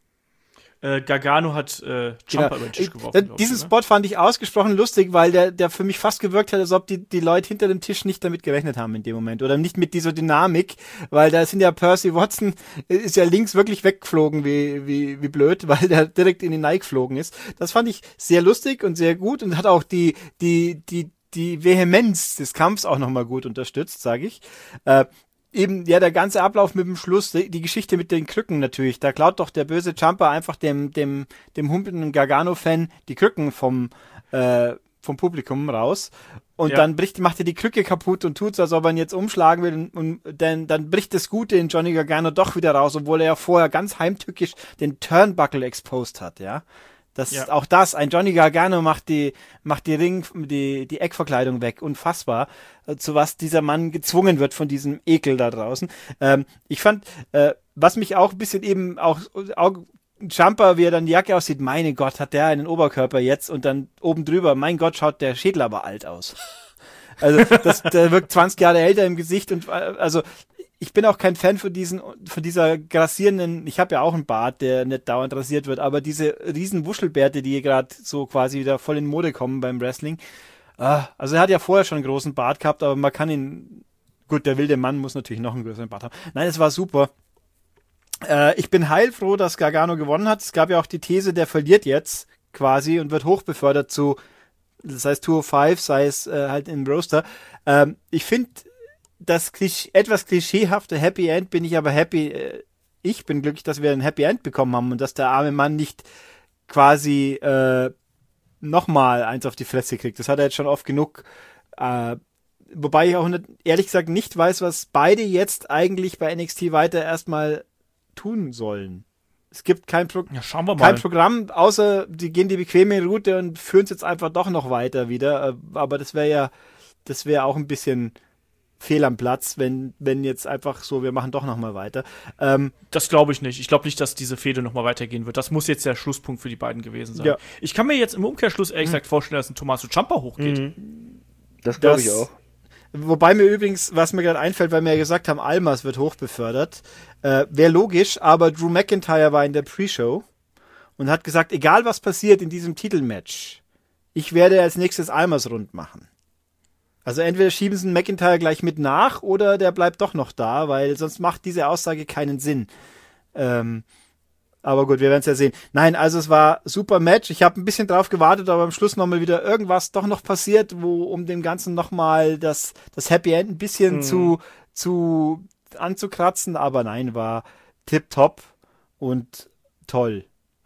Äh, Gargano hat äh, Ciampa Genau. über den Tisch Ich, geworfen. äh, diesen ich, ne? Spot fand ich ausgesprochen lustig, weil der, der für mich fast gewirkt hat, als ob die, die Leute hinter dem Tisch nicht damit gerechnet haben in dem Moment. Oder nicht mit dieser Dynamik, weil da sind ja Percy Watson, ist ja links wirklich weggeflogen wie, wie, wie blöd, weil der direkt in den Nike geflogen ist. Das fand ich sehr lustig und sehr gut und hat auch die, die, die, die Vehemenz des Kampfs auch nochmal gut unterstützt, sage ich. Äh, Eben, ja, der ganze Ablauf mit dem Schluss, die, die Geschichte mit den Krücken natürlich, da klaut doch der böse Ciampa einfach dem, dem, dem humpelnden Gargano-Fan die Krücken vom, äh, vom Publikum raus und Ja. dann bricht, macht er die Krücke kaputt und tut so, als ob er ihn jetzt umschlagen will und, und dann, dann bricht das Gute in Johnny Gargano doch wieder raus, obwohl er ja vorher ganz heimtückisch den Turnbuckle exposed hat, ja. Das Ja. ist auch das, ein Johnny Gargano macht die, macht die Ring, die, die Eckverkleidung weg. Unfassbar, äh, zu was dieser Mann gezwungen wird von diesem Ekel da draußen. Ähm, ich fand, äh, was mich auch ein bisschen eben auch, auch Ciampa, wie er dann die Jacke aussieht, meine Gott, hat der einen Oberkörper jetzt und dann oben drüber, mein Gott, schaut der Schädel aber alt aus. Also, das, der wirkt zwanzig Jahre älter im Gesicht und, äh, also, ich bin auch kein Fan von diesen, von dieser grassierenden, ich habe ja auch einen Bart, der nicht dauernd rasiert wird, aber diese riesen Wuschelbärte, die gerade so quasi wieder voll in Mode kommen beim Wrestling. Ah, also er hat ja vorher schon einen großen Bart gehabt, aber man kann ihn, gut, der wilde Mann muss natürlich noch einen größeren Bart haben. Nein, es war super. Äh, ich bin heilfroh, dass Gargano gewonnen hat. Es gab ja auch die These, der verliert jetzt quasi und wird hochbefördert zu, das heißt zweihundertfünf, sei es äh, halt im Roster. Ähm, ich finde, das Klisch- etwas klischeehafte Happy End bin ich aber happy, äh, ich bin glücklich, dass wir ein Happy End bekommen haben und dass der arme Mann nicht quasi äh, nochmal eins auf die Fresse kriegt. Das hat er jetzt schon oft genug. Äh, wobei ich auch nicht, ehrlich gesagt nicht weiß, was beide jetzt eigentlich bei N X T weiter erstmal tun sollen. Es gibt kein, Pro- Ja, schauen wir mal. kein Programm, außer die gehen die bequeme Route und führen es jetzt einfach doch noch weiter wieder. Äh, aber das wäre ja, das wäre auch ein bisschen fehl am Platz, wenn, wenn jetzt einfach so, wir machen doch noch mal weiter. Ähm, Das glaube ich nicht. Ich glaube nicht, dass diese Fehde noch mal weitergehen wird. Das muss jetzt der Schlusspunkt für die beiden gewesen sein. Ja. Ich kann mir jetzt im Umkehrschluss ehrlich gesagt vorstellen, dass ein Tommaso Ciampa hochgeht. Das glaube Das- ich auch. Wobei mir übrigens, was mir gerade einfällt, weil wir ja gesagt haben, Almas wird hochbefördert, äh, wäre logisch, aber Drew McIntyre war in der Pre-Show und hat gesagt, egal was passiert in diesem Titelmatch, ich werde als nächstes Almas rund machen. Also entweder schieben sie McIntyre gleich mit nach oder der bleibt doch noch da, weil sonst macht diese Aussage keinen Sinn. Ähm, aber gut, wir werden es ja sehen. Nein, also es war super Match. Ich habe ein bisschen drauf gewartet, aber am Schluss nochmal wieder irgendwas doch noch passiert, wo um dem Ganzen nochmal das, das Happy End ein bisschen Mhm. zu, zu anzukratzen. Aber nein, war tipptopp und toll.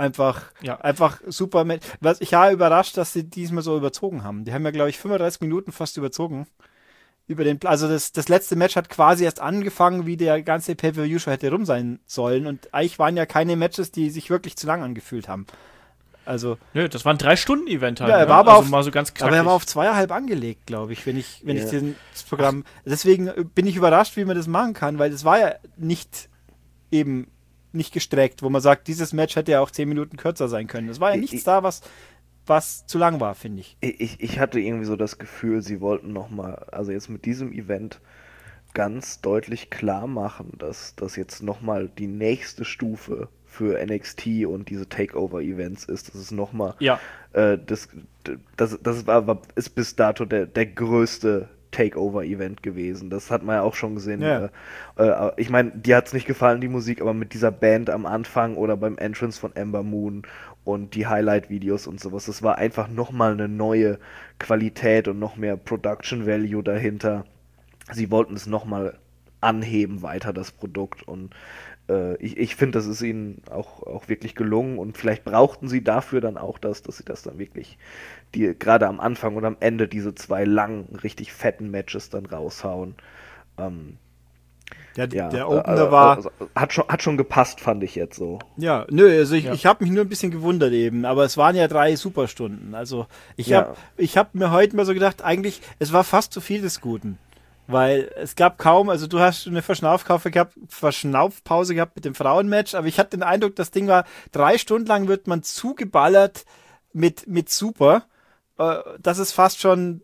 Einfach, Ja. einfach super. Match. Was, ich war überrascht, dass sie diesmal so überzogen haben. Die haben ja, glaube ich, fünfunddreißig Minuten fast überzogen. Über den, also das, das letzte Match hat quasi erst angefangen, wie der ganze Pay-Per-View-Show hätte rum sein sollen. Und eigentlich waren ja keine Matches, die sich wirklich zu lang angefühlt haben. Also. Nö, das war ein Drei-Stunden-Event halt. Ja, er ne? war aber also auf, mal so ganz knackig. aber er war auf zweieinhalb angelegt, glaube ich, wenn ich, wenn Ja. ich den, das Programm. Deswegen bin ich überrascht, wie man das machen kann, weil das war ja nicht eben nicht gestreckt, wo man sagt, dieses Match hätte ja auch zehn Minuten kürzer sein können. Es war ja nichts Ich- da, was, was zu lang war, finde ich. Ich, ich hatte irgendwie so das Gefühl, sie wollten nochmal, also jetzt mit diesem Event ganz deutlich klar machen, dass das jetzt nochmal die nächste Stufe für N X T und diese Takeover-Events ist. Das ist nochmal, Ja. äh, das, das, das war, war, ist bis dato der, der größte Takeover-Event gewesen. Das hat man ja auch schon gesehen. Ja. Äh, äh, ich meine, dir hat es nicht gefallen, die Musik, aber mit dieser Band am Anfang oder beim Entrance von Ember Moon und die Highlight-Videos und sowas, das war einfach nochmal eine neue Qualität und noch mehr Production Value dahinter. Sie wollten es nochmal anheben weiter, das Produkt, und äh, ich, ich finde, das ist ihnen auch, auch wirklich gelungen, und vielleicht brauchten sie dafür dann auch das, dass sie das dann wirklich, die gerade am Anfang und am Ende diese zwei langen, richtig fetten Matches dann raushauen. Ähm, Der, ja, der äh, Opener äh, war. also, hat, schon, hat schon gepasst, fand ich jetzt so. Ja, nö, also ich, Ja. ich habe mich nur ein bisschen gewundert eben, aber es waren ja drei Superstunden. Also ich Ja. habe ich hab mir heute mal so gedacht, eigentlich, es war fast zu viel des Guten. Weil es gab kaum, also du hast eine Verschnaufpause gehabt, Verschnaufpause gehabt mit dem Frauenmatch, aber ich hatte den Eindruck, das Ding war, drei Stunden lang wird man zugeballert mit, mit Super. Äh, das ist fast schon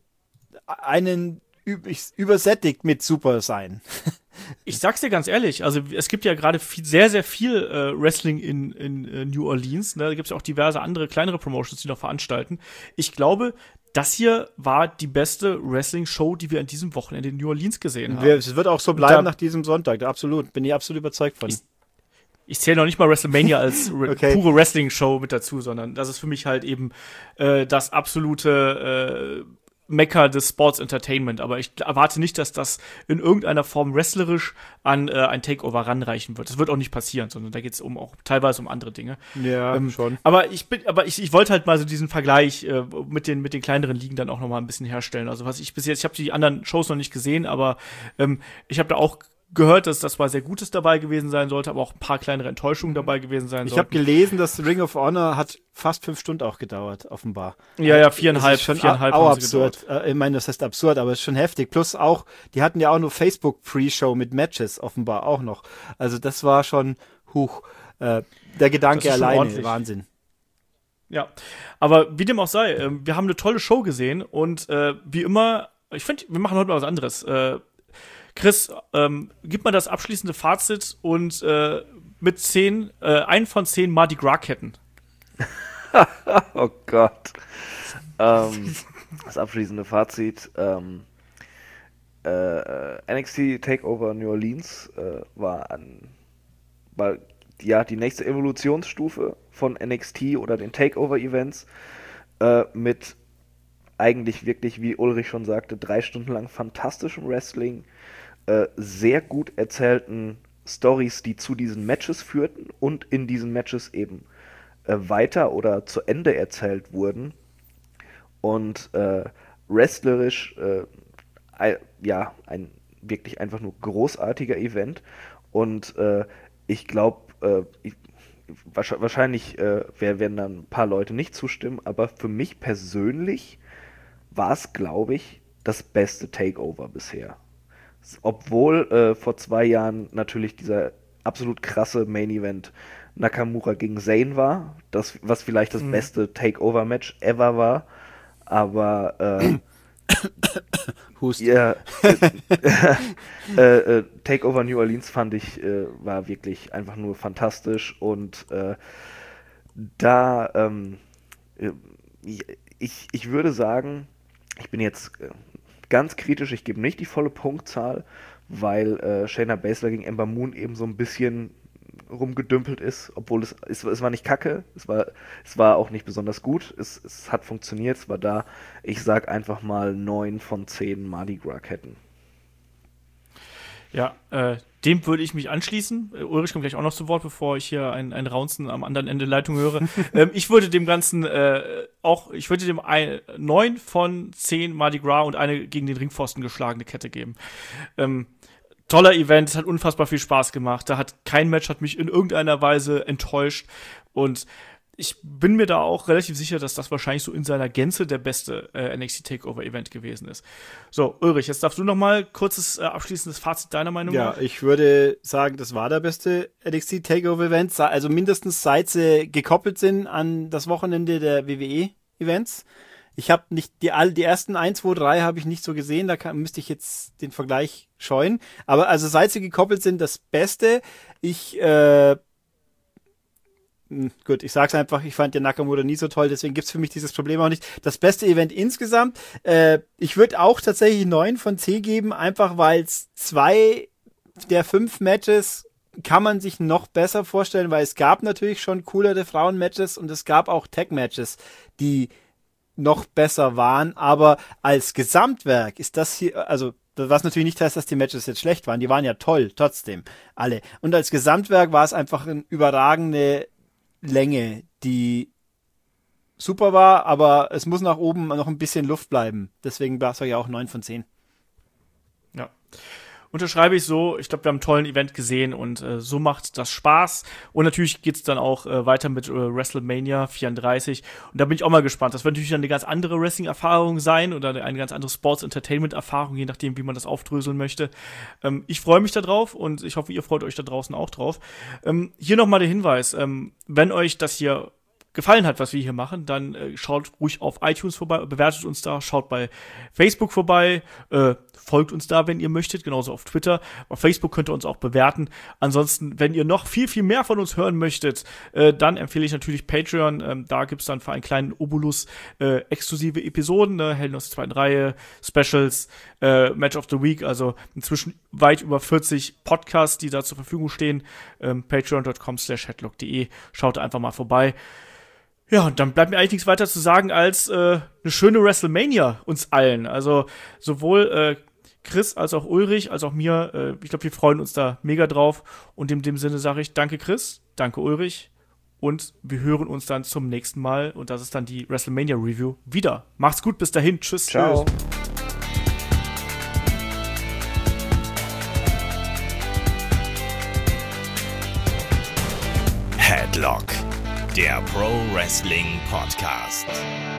einen üb- übersättigt mit Super sein. Ich sag's dir ganz ehrlich, also es gibt ja gerade viel, sehr, sehr viel äh, Wrestling in, in äh, New Orleans. Ne? Da gibt's ja auch diverse andere kleinere Promotions, die noch veranstalten. Ich glaube, das hier war die beste Wrestling-Show, die wir an diesem Wochenende in New Orleans gesehen haben. Wir, es wird auch so bleiben Da- nach diesem Sonntag, absolut, bin ich absolut überzeugt von. Ich- Ich zähle noch nicht mal WrestleMania als re Okay. pure Wrestling-Show mit dazu, sondern das ist für mich halt eben äh, das absolute äh, Mekka des Sports Entertainment. Aber ich erwarte nicht, dass das in irgendeiner Form wrestlerisch an äh, ein Takeover ranreichen wird. Das wird auch nicht passieren, sondern da geht es um auch teilweise um andere Dinge. Ja, Ähm, schon. Aber ich bin, aber ich, ich wollte halt mal so diesen Vergleich äh, mit den mit den kleineren Ligen dann auch noch mal ein bisschen herstellen. Also was ich bis jetzt, ich habe die anderen Shows noch nicht gesehen, aber ähm, ich habe da auch gehört, dass das zwar sehr Gutes dabei gewesen sein sollte, aber auch ein paar kleinere Enttäuschungen dabei gewesen sein Ich habe sollten. gelesen, dass Ring of Honor hat fast fünf Stunden auch gedauert, offenbar. Ja, ja, Das viereinhalb, ist schon viereinhalb auch haben sie absurd. Äh, Ich meine, das heißt absurd, aber es ist schon heftig. Plus auch, die hatten ja auch nur Facebook-Pre-Show mit Matches, offenbar auch noch. Also das war schon, huch, äh, der Gedanke Das ist schon alleine, ordentlich. Wahnsinn. Ja, aber wie dem auch sei, ähm, wir haben eine tolle Show gesehen und äh, wie immer, ich finde, wir machen heute mal was anderes. Äh, Chris, ähm, gib mal das abschließende Fazit und äh, mit zehn, äh, ein von zehn Mardi Gras-Ketten. Oh Gott. ähm, das abschließende Fazit. Ähm, äh, N X T Takeover New Orleans äh, war, an, war ja die nächste Evolutionsstufe von N X T oder den Takeover-Events äh, mit eigentlich wirklich, wie Ulrich schon sagte, drei Stunden lang fantastischem Wrestling, äh, sehr gut erzählten Stories, die zu diesen Matches führten und in diesen Matches eben äh, weiter oder zu Ende erzählt wurden, und äh, wrestlerisch äh, ein, ja, ein wirklich einfach nur großartiger Event, und äh, ich glaube, äh, wahrscheinlich äh, werden dann ein paar Leute nicht zustimmen, aber für mich persönlich war es, glaube ich, das beste Takeover bisher. Obwohl äh, vor zwei Jahren natürlich dieser absolut krasse Main Event Nakamura gegen Zayn war, das, was vielleicht das Mhm. beste Takeover-Match ever war, aber äh, Hust. ja, äh, äh, äh, Takeover New Orleans fand ich, äh, war wirklich einfach nur fantastisch, und äh, da ähm, äh, ich, ich würde sagen, ich bin jetzt äh, ganz kritisch, ich gebe nicht die volle Punktzahl, weil äh, Shayna Baszler gegen Ember Moon eben so ein bisschen rumgedümpelt ist, obwohl es, es, es war nicht kacke, es war, es war auch nicht besonders gut, es, es hat funktioniert, es war da. Ich sag einfach mal neun von zehn Mardi Gras Ketten. Ja, äh, dem würde ich mich anschließen. Äh, Ulrich kommt gleich auch noch zu Wort, bevor ich hier ein, ein Raunzen am anderen Ende der Leitung höre. ähm, ich würde dem Ganzen äh, auch, ich würde dem ein, neun von zehn Mardi Gras und eine gegen den Ringpfosten geschlagene Kette geben. Ähm, toller Event, es hat unfassbar viel Spaß gemacht. Da hat kein Match hat mich in irgendeiner Weise enttäuscht und ich bin mir da auch relativ sicher, dass das wahrscheinlich so in seiner Gänze der beste äh, N X T Takeover Event gewesen ist. So, Ulrich, jetzt darfst du noch mal kurzes äh, abschließendes Fazit deiner Meinung ja, nach. Ja, ich würde sagen, das war der beste N X T Takeover Event, also mindestens seit sie gekoppelt sind an das Wochenende der W W E Events. Ich habe nicht die all die ersten eins, zwei, drei habe ich nicht so gesehen, da kann, müsste ich jetzt den Vergleich scheuen, aber also seit sie gekoppelt sind, das Beste. Ich äh, Gut, ich sag's einfach, ich fand den Nakamura nie so toll, deswegen gibt's für mich dieses Problem auch nicht. Das beste Event insgesamt, äh, ich würde auch tatsächlich neun von zehn geben, einfach weil es zwei der fünf Matches kann man sich noch besser vorstellen, weil es gab natürlich schon coolere Frauen-Matches und es gab auch Tag-Matches, die noch besser waren, aber als Gesamtwerk ist das hier, also was natürlich nicht heißt, dass die Matches jetzt schlecht waren, die waren ja toll, trotzdem, alle. Und als Gesamtwerk war es einfach eine überragende Länge, die super war, aber es muss nach oben noch ein bisschen Luft bleiben. Deswegen war es ja auch neun von zehn. Ja. Unterschreibe ich so. Ich glaube, wir haben einen tollen Event gesehen und äh, so macht das Spaß. Und natürlich geht's dann auch äh, weiter mit äh, WrestleMania vierunddreißig. Und da bin ich auch mal gespannt. Das wird natürlich dann eine ganz andere Wrestling-Erfahrung sein oder eine ganz andere Sports-Entertainment-Erfahrung, je nachdem, wie man das aufdröseln möchte. Ähm, ich freue mich da drauf und ich hoffe, ihr freut euch da draußen auch drauf. Ähm, hier nochmal der Hinweis. Ähm, wenn euch das hier gefallen hat, was wir hier machen, dann äh, schaut ruhig auf iTunes vorbei, bewertet uns da, schaut bei Facebook vorbei, äh, folgt uns da, wenn ihr möchtet, genauso auf Twitter. Auf Facebook könnt ihr uns auch bewerten. Ansonsten, wenn ihr noch viel, viel mehr von uns hören möchtet, äh, dann empfehle ich natürlich Patreon. Ähm, da gibt's dann für einen kleinen Obolus äh, exklusive Episoden, ne? Helden aus der zweiten Reihe, Specials, äh, Match of the Week, also inzwischen weit über vierzig Podcasts, die da zur Verfügung stehen. Ähm, patreon.com slash headlock.de. Schaut einfach mal vorbei. Ja, und dann bleibt mir eigentlich nichts weiter zu sagen als äh, eine schöne WrestleMania uns allen. Also sowohl äh, Chris als auch Ulrich, als auch mir. Äh, ich glaube, wir freuen uns da mega drauf. Und in dem Sinne sage ich danke Chris, danke Ulrich. Und wir hören uns dann zum nächsten Mal. Und das ist dann die WrestleMania Review wieder. Macht's gut, bis dahin. Tschüss. Ciao. Tschüss. Headlock, der Pro Wrestling Podcast.